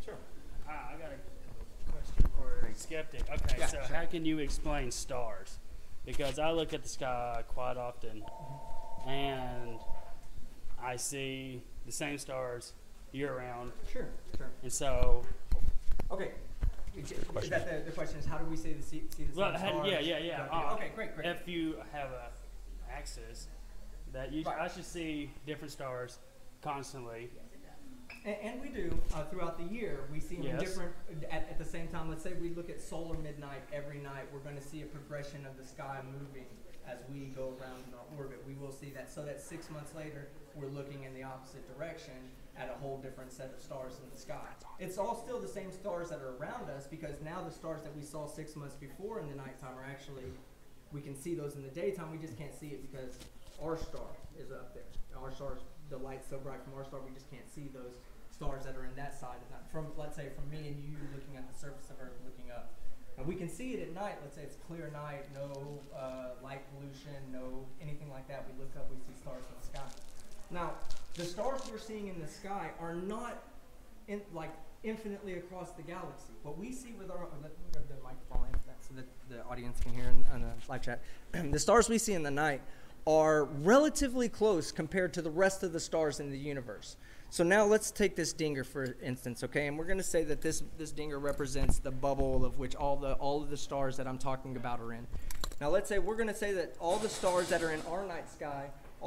S11: Skeptic. Okay, yeah, so sure. How can you explain stars? Because I look at the sky quite often, and I see the same stars year-round.
S9: Sure.
S11: And so...
S9: Okay. Is that the question is, how do we see the same stars?
S11: Yeah.
S9: Okay, great.
S11: If you have a axis, that I should see different stars constantly.
S9: And we do throughout the year. We see them different at the same time. Let's say we look at solar midnight every night. We're going to see a progression of the sky moving as we go around in our orbit. We will see that. So that 6 months later, we're looking in the opposite direction at a whole different set of stars in the sky. It's all still the same stars that are around us, because now the stars that we saw 6 months before in the nighttime are actually, we can see those in the daytime. We just can't see it because our star is up there. Our star, the light's so bright from our star, we just can't see those stars that are in that side. From, let's say, from me and you looking at the surface of Earth, looking up. And we can see it at night. Let's say it's a clear night, no light pollution, no anything like that. We look up, we see stars in the sky. Now, the stars we're seeing in the sky are not infinitely across the galaxy. What we see with our, let me grab the microphone so that the audience can hear on the live chat. The stars we see in the night are relatively close compared to the rest of the stars in the universe. So now let's take this dinger for instance, okay? And we're going to say that this dinger represents the bubble of which all of the stars that I'm talking about are in. Now let's say we're going to say that all the stars that are in our night sky,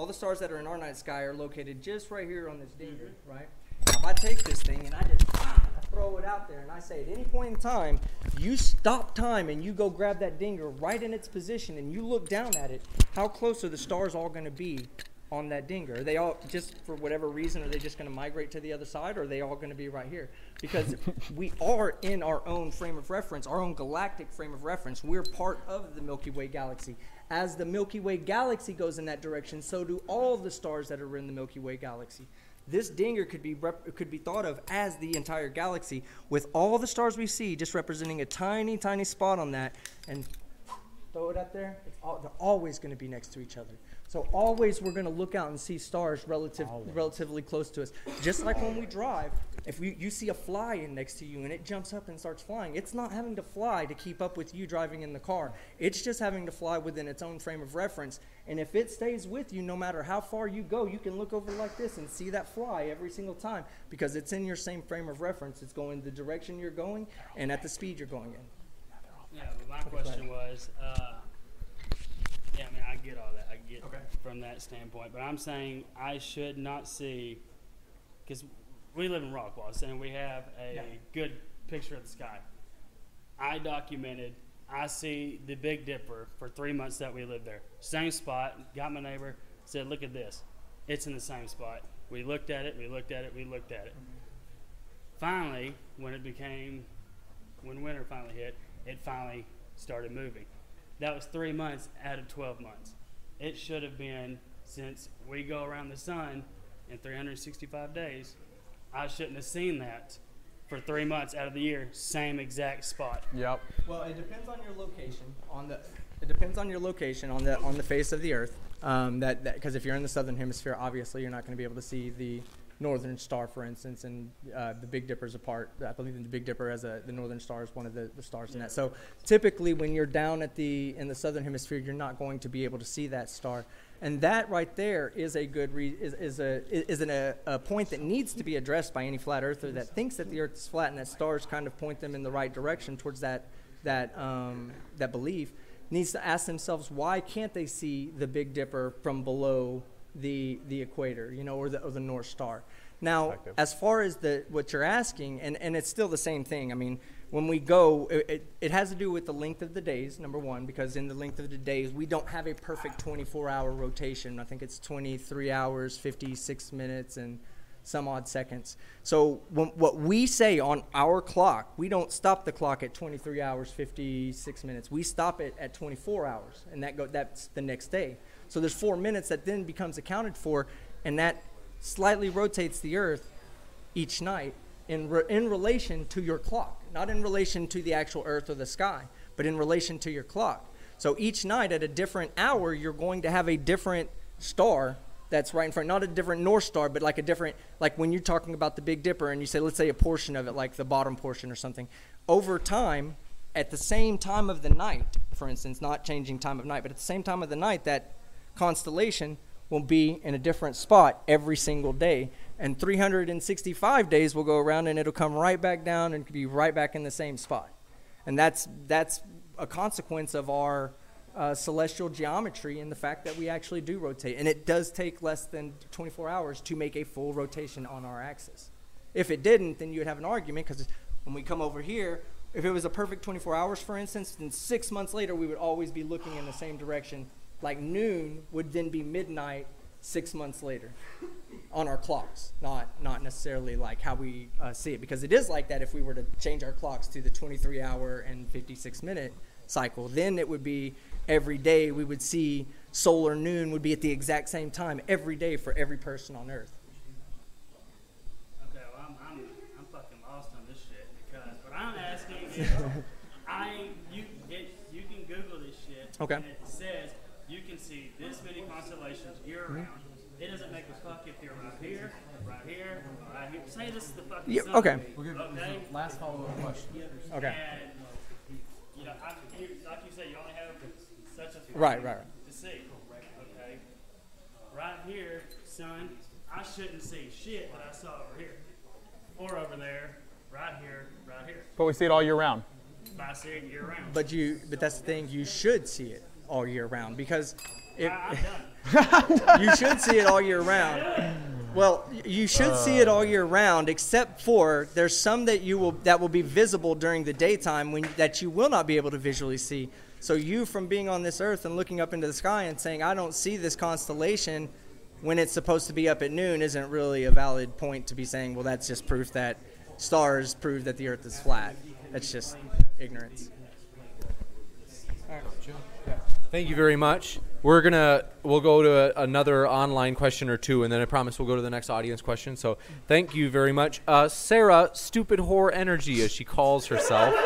S9: are located just right here on this dinger, right? Now if I take this thing and I just throw it out there and I say at any point in time, you stop time and you go grab that dinger right in its position and you look down at it, how close are the stars all going to be on that dinger? Are they all, just for whatever reason, are they just going to migrate to the other side, or are they all going to be right here? Because we are in our own frame of reference, our own galactic frame of reference. We're part of the Milky Way galaxy. As the Milky Way galaxy goes in that direction, so do all the stars that are in the Milky Way galaxy. This dinger could be thought of as the entire galaxy, with all the stars we see just representing a tiny, tiny spot on that, and throw it up there. They're always going to be next to each other. So always we're going to look out and see stars relatively close to us. Just like when we drive, if you see a fly in next to you and it jumps up and starts flying, it's not having to fly to keep up with you driving in the car. It's just having to fly within its own frame of reference. And if it stays with you, no matter how far you go, you can look over like this and see that fly every single time because it's in your same frame of reference. It's going the direction you're going and at the speed you're going in.
S11: Yeah, but my question was, yeah, I mean, I get all that. I get from that standpoint. But I'm saying I should not see, because we live in Rockwall, saying we have a good picture of the sky. I documented, I see the Big Dipper for 3 months that we lived there. Same spot, got my neighbor, said, look at this. It's in the same spot. We looked at it, we looked at it, we looked at it. Finally, when winter finally hit, it finally started moving. That was 3 months out of 12 months. It should have been, since we go around the sun in 365 days, I shouldn't have seen that for 3 months out of the year, same exact spot.
S6: Yep.
S9: Well, it depends on your location it depends on your location on the face of the Earth. Because if you're in the southern hemisphere, obviously you're not going to be able to see the Northern Star, for instance, and the Big Dipper's a part. I believe the Big Dipper has the Northern Star is one of the stars in that. So typically, when you're down in the southern hemisphere, you're not going to be able to see that star, and that right there is a good a point that needs to be addressed by any flat earther that thinks that the Earth is flat and that stars kind of point them in the right direction towards that belief. Needs to ask themselves, why can't they see the Big Dipper from below the equator, or the North Star? Now, as far as what you're asking, and it's still the same thing. I mean, when we go, it has to do with the length of the days, number one, because in the length of the days, we don't have a perfect 24-hour rotation. I think it's 23 hours, 56 minutes, and some odd seconds. So what we say on our clock, we don't stop the clock at 23 hours, 56 minutes. We stop it at 24 hours, and that's the next day. So there's 4 minutes that then becomes accounted for, and that slightly rotates the Earth each night in relation to your clock, not in relation to the actual Earth or the sky, but in relation to your clock. So each night at a different hour, you're going to have a different star that's right in front, not a different North Star, but like a different, like when you're talking about the Big Dipper and you say, let's say a portion of it, like the bottom portion or something, over time, at the same time of the night, for instance, not changing time of night, but at the same time of the night, that constellation will be in a different spot every single day, and 365 days will go around and it'll come right back down and be right back in the same spot. And that's a consequence of our celestial geometry and the fact that we actually do rotate, and it does take less than 24 hours to make a full rotation on our axis. If it didn't, then you would have an argument, because when we come over here, if it was a perfect 24 hours, for instance, then 6 months later we would always be looking in the same direction. Like noon would then be midnight 6 months later on our clocks, not necessarily like how we see it, because it is like that if we were to change our clocks to the 23-hour and 56-minute cycle. Then it would be every day we would see solar noon would be at the exact same time every day for every person on Earth.
S11: Okay, well, I'm fucking lost on this shit because what I'm asking is, you can Google this shit.
S9: Okay.
S11: And it says you can see this many constellations year round. It doesn't make a fuck if you're right here, right here, right here. Say this is the fucking sun.
S9: Okay.
S11: Okay.
S7: Last follow-up question.
S9: Okay.
S11: And, you know, like you said, you only have such a
S9: Right.
S11: to see. Okay. Right here, son, I shouldn't see shit that I saw over here. Or over there, right here, right here.
S6: But we see it all year round.
S11: But I see it year round.
S9: But that's the thing, you should see it all year round because if
S11: I'm done.
S9: you should see it all year round. Well, you should see it all year round, except for there's some that will be visible during the daytime that you will not be able to visually see. So you, from being on this earth and looking up into the sky and saying, I don't see this constellation when it's supposed to be up at noon, isn't really a valid point to be saying, well, that's just proof that stars prove that the earth is flat. That's just ignorance.
S8: All right. Thank you very much. We'll go to another online question or two, and then I promise we'll go to the next audience question. So thank you very much. Sarah, Stupid Whore Energy, as she calls herself.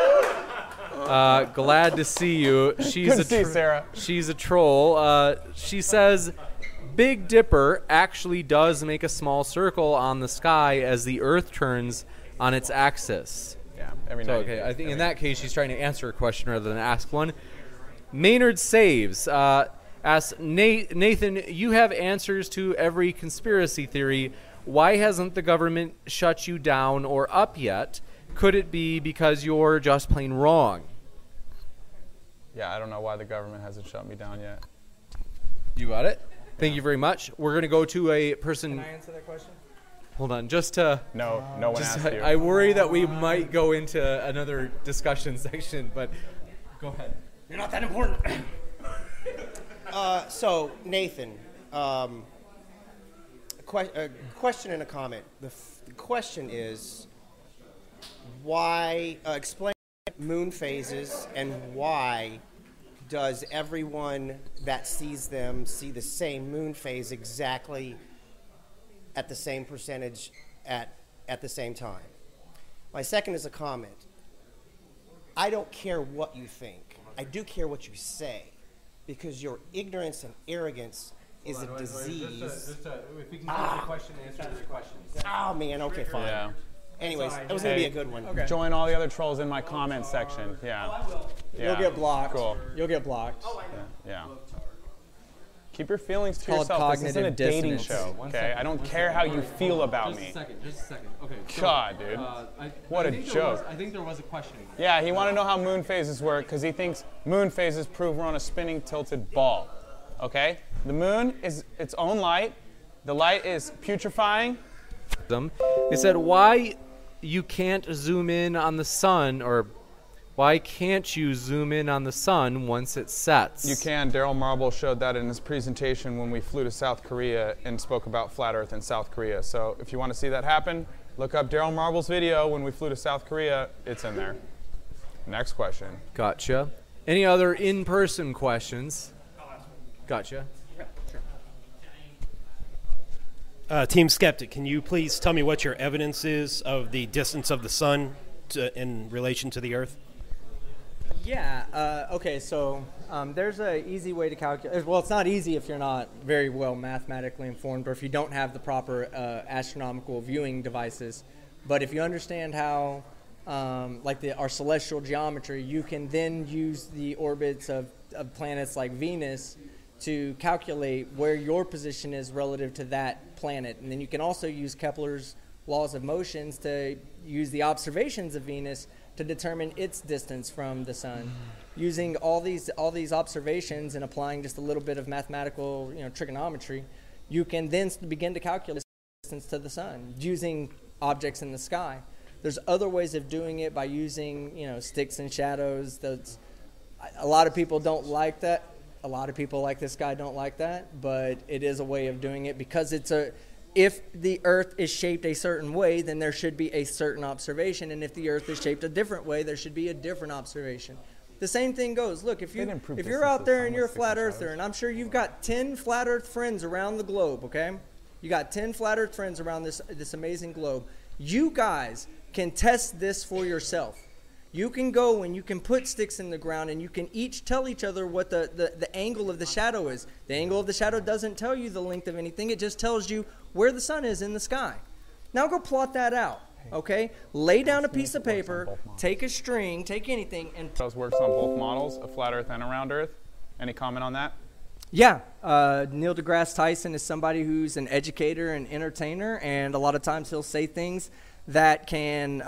S8: Glad to see you.
S6: Good to see Sarah.
S8: She's a troll. She says, Big Dipper actually does make a small circle on the sky as the Earth turns on its axis.
S6: Yeah, every night.
S8: Okay, I think in that case she's trying to answer a question rather than ask one. Maynard Saves asks, Nathan, you have answers to every conspiracy theory. Why hasn't the government shut you down or up yet? Could it be because you're just plain wrong?
S6: Yeah, I don't know why the government hasn't shut me down yet.
S8: You got it? Thank you very much. We're going to go to a person.
S9: Can I answer that question?
S8: Hold on, just to.
S6: No one asked you.
S8: I worry that we might go into another discussion section, but go ahead.
S9: You're not that important.
S12: So, Nathan, a question and a comment. The question is, why, explain moon phases and why does everyone that sees them see the same moon phase exactly at the same percentage at the same time? My second is a comment. I don't care what you think. I do care what you say, because your ignorance and arrogance is a disease.
S7: If we can get the question and answer the questions.
S12: Oh, man, okay, fine.
S6: Yeah.
S12: Anyways, that was going to be a good one.
S9: Okay.
S6: Join all the other trolls in my comment section. Yeah.
S9: Oh, I will.
S6: Yeah.
S9: You'll get blocked.
S6: Cool.
S9: You'll get blocked.
S12: Oh, I know.
S6: Yeah. Keep your feelings to
S9: Called
S6: yourself. This isn't a
S9: cognitive
S6: dating
S9: dissonance.
S6: show, okay? I don't care how you feel about me.
S7: Just a second. Okay. So,
S6: God, dude. What a joke.
S7: I think there was a question.
S6: Yeah, he wanted to know how moon phases work because he thinks moon phases prove we're on a spinning tilted ball. Okay? The moon is its own light. The light is putrefying.
S8: They said, why you can't zoom in on the sun, or why can't you zoom in on the sun once it sets?
S6: You can. Daryl Marble showed that in his presentation when we flew to South Korea and spoke about flat Earth in South Korea. So if you want to see that happen, look up Daryl Marble's video when we flew to South Korea. It's in there. Next question.
S8: Gotcha. Any other in-person questions? Gotcha.
S13: Team Skeptic, can you please tell me what your evidence is of the distance of the sun in relation to the Earth?
S9: Yeah. Okay. So there's an easy way to calculate. Well, it's not easy if you're not very well mathematically informed, or if you don't have the proper astronomical viewing devices. But if you understand how, our celestial geometry, you can then use the orbits of planets like Venus to calculate where your position is relative to that planet. And then you can also use Kepler's laws of motions to use the observations of Venus to determine its distance from the sun. Using all these observations and applying just a little bit of mathematical, trigonometry, you can then begin to calculate distance to the sun using objects in the sky. There's other ways of doing it by using, sticks and shadows. A lot of people don't like that. A lot of people like this guy don't like that, but it is a way of doing it because if the Earth is shaped a certain way, then there should be a certain observation, and if the Earth is shaped a different way, there should be a different observation. the same thing goes. Look, if you're out there and you're a flat earther, and I'm sure you've got 10 flat earth friends around the globe, okay? You got 10 flat earth friends around this amazing globe. You guys can test this for yourself. You can go and you can put sticks in the ground and you can each tell each other what the angle of the shadow is. The angle of the shadow doesn't tell you the length of anything. It just tells you where the sun is in the sky. Now go plot that out, okay? Lay down a piece of paper, take a string, take anything, and...
S6: Those works on both models, a flat Earth and a round Earth. Any comment on that?
S9: Yeah, Neil deGrasse Tyson is somebody who's an educator and entertainer, and a lot of times he'll say things that can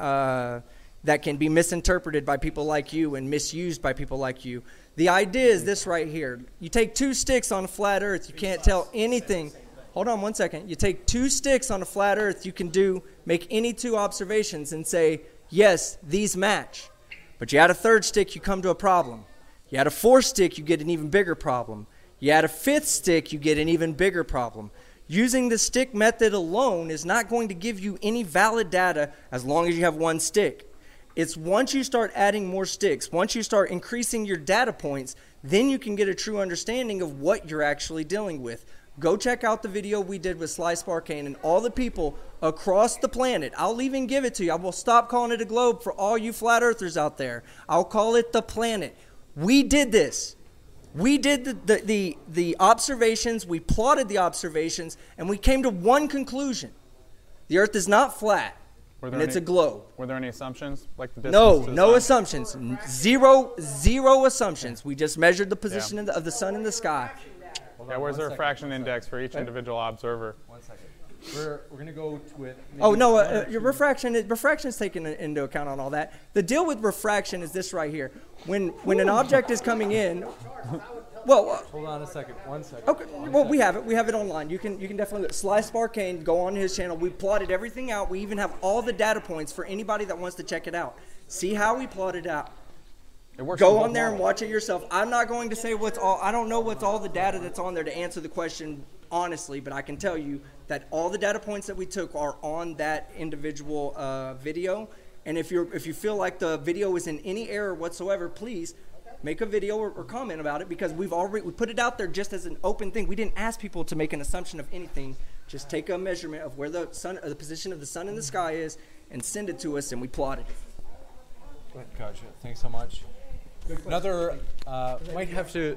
S9: be misinterpreted by people like you and misused by people like you. The idea is this right here. You take 2 sticks on a flat Earth, you can't tell anything. Hold on 1 second. You take 2 sticks on a flat Earth, you can make any 2 observations and say, yes, these match. But you add a 3rd stick, you come to a problem. You add a 4th stick, you get an even bigger problem. You add a 5th stick, you get an even bigger problem. Using the stick method alone is not going to give you any valid data as long as you have 1 stick. It's once you start adding more sticks, once you start increasing your data points, then you can get a true understanding of what you're actually dealing with. Go check out the video we did with Sly Sparkane and all the people across the planet. I'll even give it to you. I will stop calling it a globe for all you flat earthers out there. I'll call it the planet. We did this. We did the observations, we plotted the observations, and we came to one conclusion. The Earth is not flat, and it's a globe.
S6: Were there any assumptions? Like the distance
S9: No assumptions. Zero assumptions. We just measured the position of the sun in the sky.
S6: Yeah, where's the refraction index for each individual observer?
S7: 1 second. We're going to go with...
S9: Your refraction is taken into account on all that. The deal with refraction is this right here. When an object is coming in... Well,
S7: hold on a second. 1 second.
S9: Okay. Well, we have it. We have it online. You can definitely Sly Sparkane. Go on his channel. We plotted everything out. We even have all the data points for anybody that wants to check it out. See how we plotted out. Go on there and watch it yourself. I'm not going to say I don't know what's all the data that's on there to answer the question honestly, but I can tell you that all the data points that we took are on that individual video. And if you feel like the video is in any error whatsoever, please make a video or comment about it, because we put it out there just as an open thing. We didn't ask people to make an assumption of anything. Just take a measurement of where the position of the sun in the sky is and send it to us, and we plotted it.
S7: Gotcha. Thanks so much. Another might have to...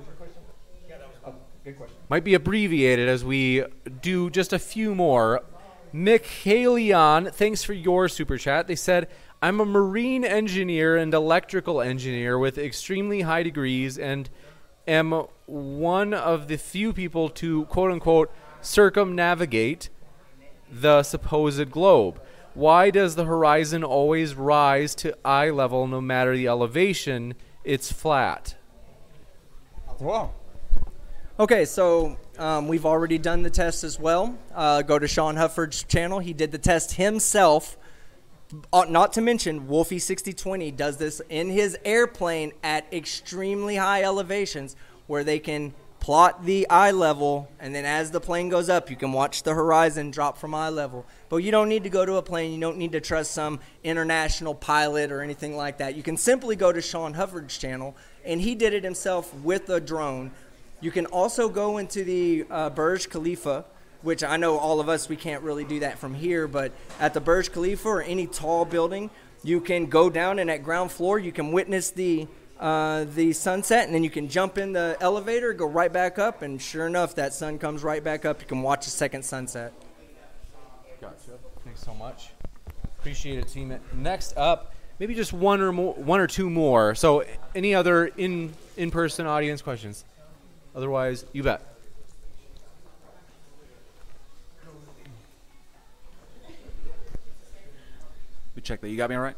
S8: Might be abbreviated as we do just a few more. Michaelion, thanks for your super chat. They said, I'm a marine engineer and electrical engineer with extremely high degrees and am one of the few people to, quote-unquote, circumnavigate the supposed globe. Why does the horizon always rise to eye level no matter the elevation? It's flat.
S6: Whoa.
S9: Okay, so we've already done the test as well. Go to Sean Hufford's channel. He did the test himself. Not to mention, Wolfie 6020 does this in his airplane at extremely high elevations where they can plot the eye level, and then as the plane goes up, you can watch the horizon drop from eye level. But you don't need to go to a plane. You don't need to trust some international pilot or anything like that. You can simply go to Sean Hufford's channel, and he did it himself with a drone. You can also go into the Burj Khalifa, which I know all of us, we can't really do that from here, but at the Burj Khalifa or any tall building, you can go down, and at ground floor, you can witness the sunset, and then you can jump in the elevator, go right back up, and sure enough, that sun comes right back up. You can watch a second sunset.
S7: Gotcha. Thanks so much.
S8: Appreciate it, team. Next up, maybe just one or two more. So any other in-person audience questions? Otherwise, you bet.
S14: We check that. You got me all right?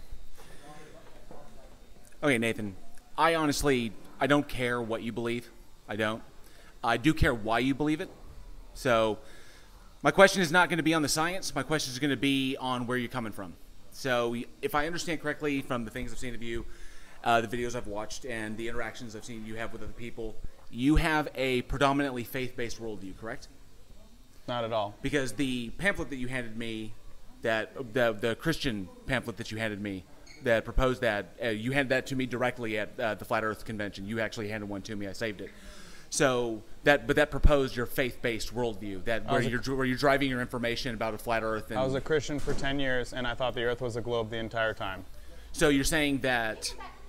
S14: Okay, Nathan. I don't care what you believe. I don't. I do care why you believe it. So my question is not going to be on the science. My question is going to be on where you're coming from. So if I understand correctly from the things I've seen of you, the videos I've watched, and the interactions I've seen you have with other people, you have a predominantly faith-based worldview, correct?
S6: Not at all.
S14: Because the pamphlet that you handed me, that the Christian pamphlet that you handed me, that proposed that. You handed that to me directly at the Flat Earth Convention. You actually handed one to me. I saved it. So that proposed your faith-based worldview, that where you're driving your information about a flat Earth. And
S6: I was a Christian for 10 years, and I thought the Earth was a globe the entire time.
S14: So you're saying that.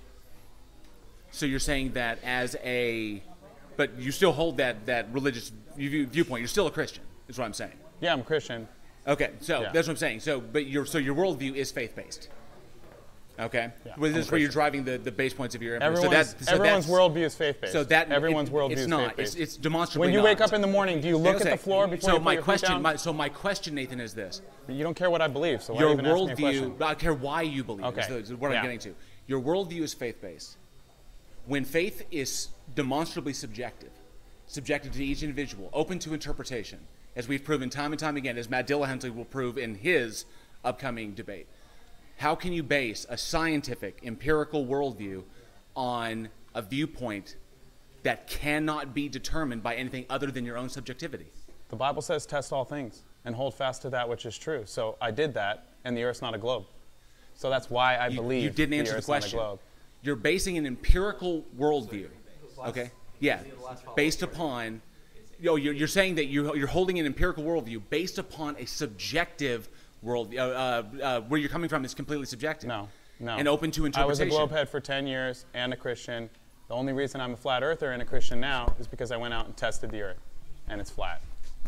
S14: But you still hold that religious viewpoint. You're still a Christian, is what I'm saying.
S6: Yeah, I'm Christian.
S14: Okay, so that's what I'm saying. So, but your worldview is faith-based. Okay, well, this is where you're driving the base points of your
S6: everyone's worldview is faith-based.
S14: So that
S6: everyone's worldview
S14: is
S6: is
S14: not.
S6: faith-based.
S14: It's demonstrably
S6: when you
S14: not.
S6: wake up in the morning, do you look at the floor before you put your feet down?
S14: So my question, Nathan, is this:
S6: you don't care what I believe, so why
S14: your
S6: even ask me a question?
S14: worldview. I don't care why you believe.
S6: Okay.
S14: Is what I'm getting to. Your worldview is faith-based. When faith is demonstrably subjective to each individual, open to interpretation, as we've proven time and time again, as Matt Dillahunty will prove in his upcoming debate. How can you base a scientific, empirical worldview on a viewpoint that cannot be determined by anything other than your own subjectivity?
S6: The Bible says test all things and hold fast to that which is true. So I did that, and the Earth's not a globe. So that's why I believe
S14: you didn't answer the question.
S6: Not a globe.
S14: You're basing an empirical worldview, okay? Yeah, based upon, you're saying that you're holding an empirical worldview based upon a subjective world, where you're coming from is completely subjective.
S6: No.
S14: And open to interpretation.
S6: I was a globehead for 10 years and a Christian. The only reason I'm a flat earther and a Christian now is because I went out and tested the Earth, and it's flat.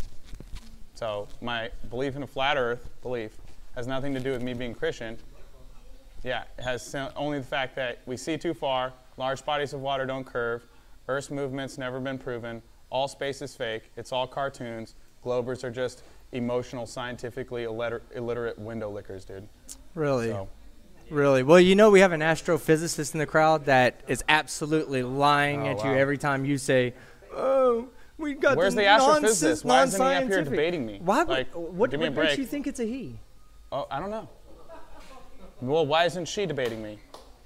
S6: So my belief in a flat Earth has nothing to do with me being Christian. Yeah, it has only the fact that we see too far, large bodies of water don't curve, Earth's movement's never been proven, all space is fake, it's all cartoons, globers are just emotional, scientifically illiterate window lickers, dude.
S9: Really?
S6: So.
S9: Really? Well, you know we have an astrophysicist in the crowd that is absolutely lying at you every time you say, oh, we got
S6: Where's the astrophysicist? Why isn't he up here debating me?
S9: Why?
S6: Like,
S9: what
S6: give me a
S9: makes
S6: break.
S9: you think it's a he?
S6: Oh, I don't know. Well, why isn't she debating me?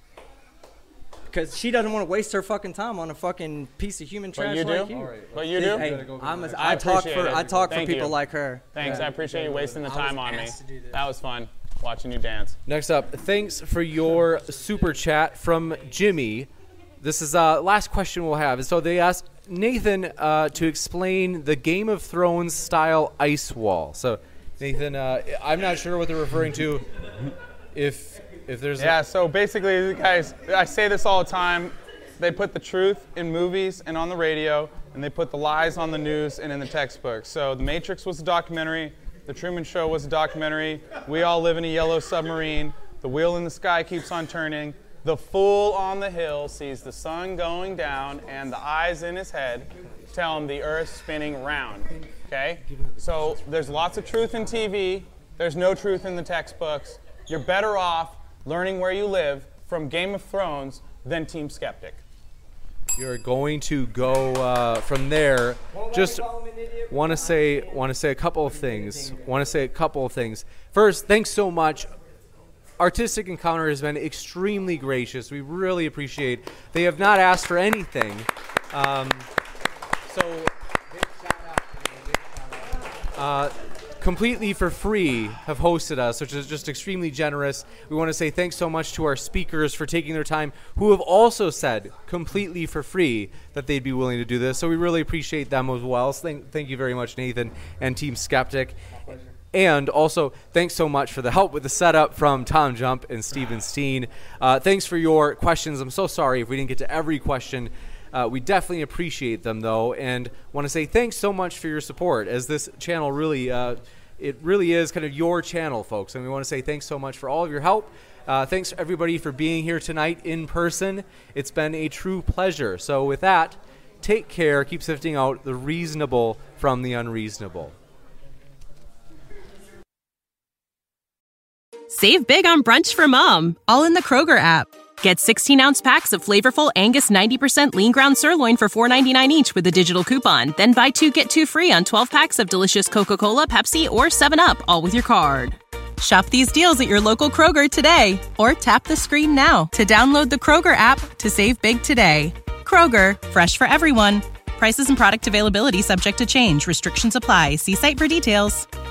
S9: Because she doesn't want to waste her fucking time on a fucking piece of human trash like you.
S6: But you do?
S9: Hey, I talk for people like her.
S6: Thanks, I appreciate you wasting the time on me. That was fun, watching you dance.
S8: Next up, thanks for your super chat from Jimmy. This is last question we'll have. So they asked Nathan to explain the Game of Thrones style ice wall. So Nathan, I'm not sure what they're referring to. If there's
S6: so basically, guys, I say this all the time. They put the truth in movies and on the radio, and they put the lies on the news and in the textbooks. So The Matrix was a documentary. The Truman Show was a documentary. We all live in a yellow submarine. The wheel in the sky keeps on turning. The fool on the hill sees the sun going down, and the eyes in his head tell him the earth's spinning round. Okay? So there's lots of truth in TV. There's no truth in the textbooks. You're better off learning where you live from Game of Thrones than Team Skeptic.
S8: You're going to go from there. Just want to say a couple of things. First, thanks so much. Artistic Encounter has been extremely gracious. We really appreciate. They have not asked for anything. Completely for free have hosted us, which is just extremely generous. We want to say thanks so much to our speakers for taking their time, who have also said completely for free that they'd be willing to do this. So we really appreciate them as well. So thank you very much, Nathan and Team Skeptic. And also, thanks so much for the help with the setup from Tom Jump and Steven Steen. Thanks for your questions. I'm so sorry if we didn't get to every question. We definitely appreciate them, though, and want to say thanks so much for your support, as this channel really, it really is kind of your channel, folks. And we want to say thanks so much for all of your help. Thanks, everybody, for being here tonight in person. It's been a true pleasure. So with that, take care. Keep sifting out the reasonable from the unreasonable.
S15: Save big on brunch for mom, all in the Kroger app. Get 16-ounce packs of flavorful Angus 90% lean ground sirloin for $4.99 each with a digital coupon. Then buy 2, get 2 free on 12 packs of delicious Coca-Cola, Pepsi, or 7-Up, all with your card. Shop these deals at your local Kroger today, or tap the screen now to download the Kroger app to save big today. Kroger, fresh for everyone. Prices and product availability subject to change. Restrictions apply. See site for details.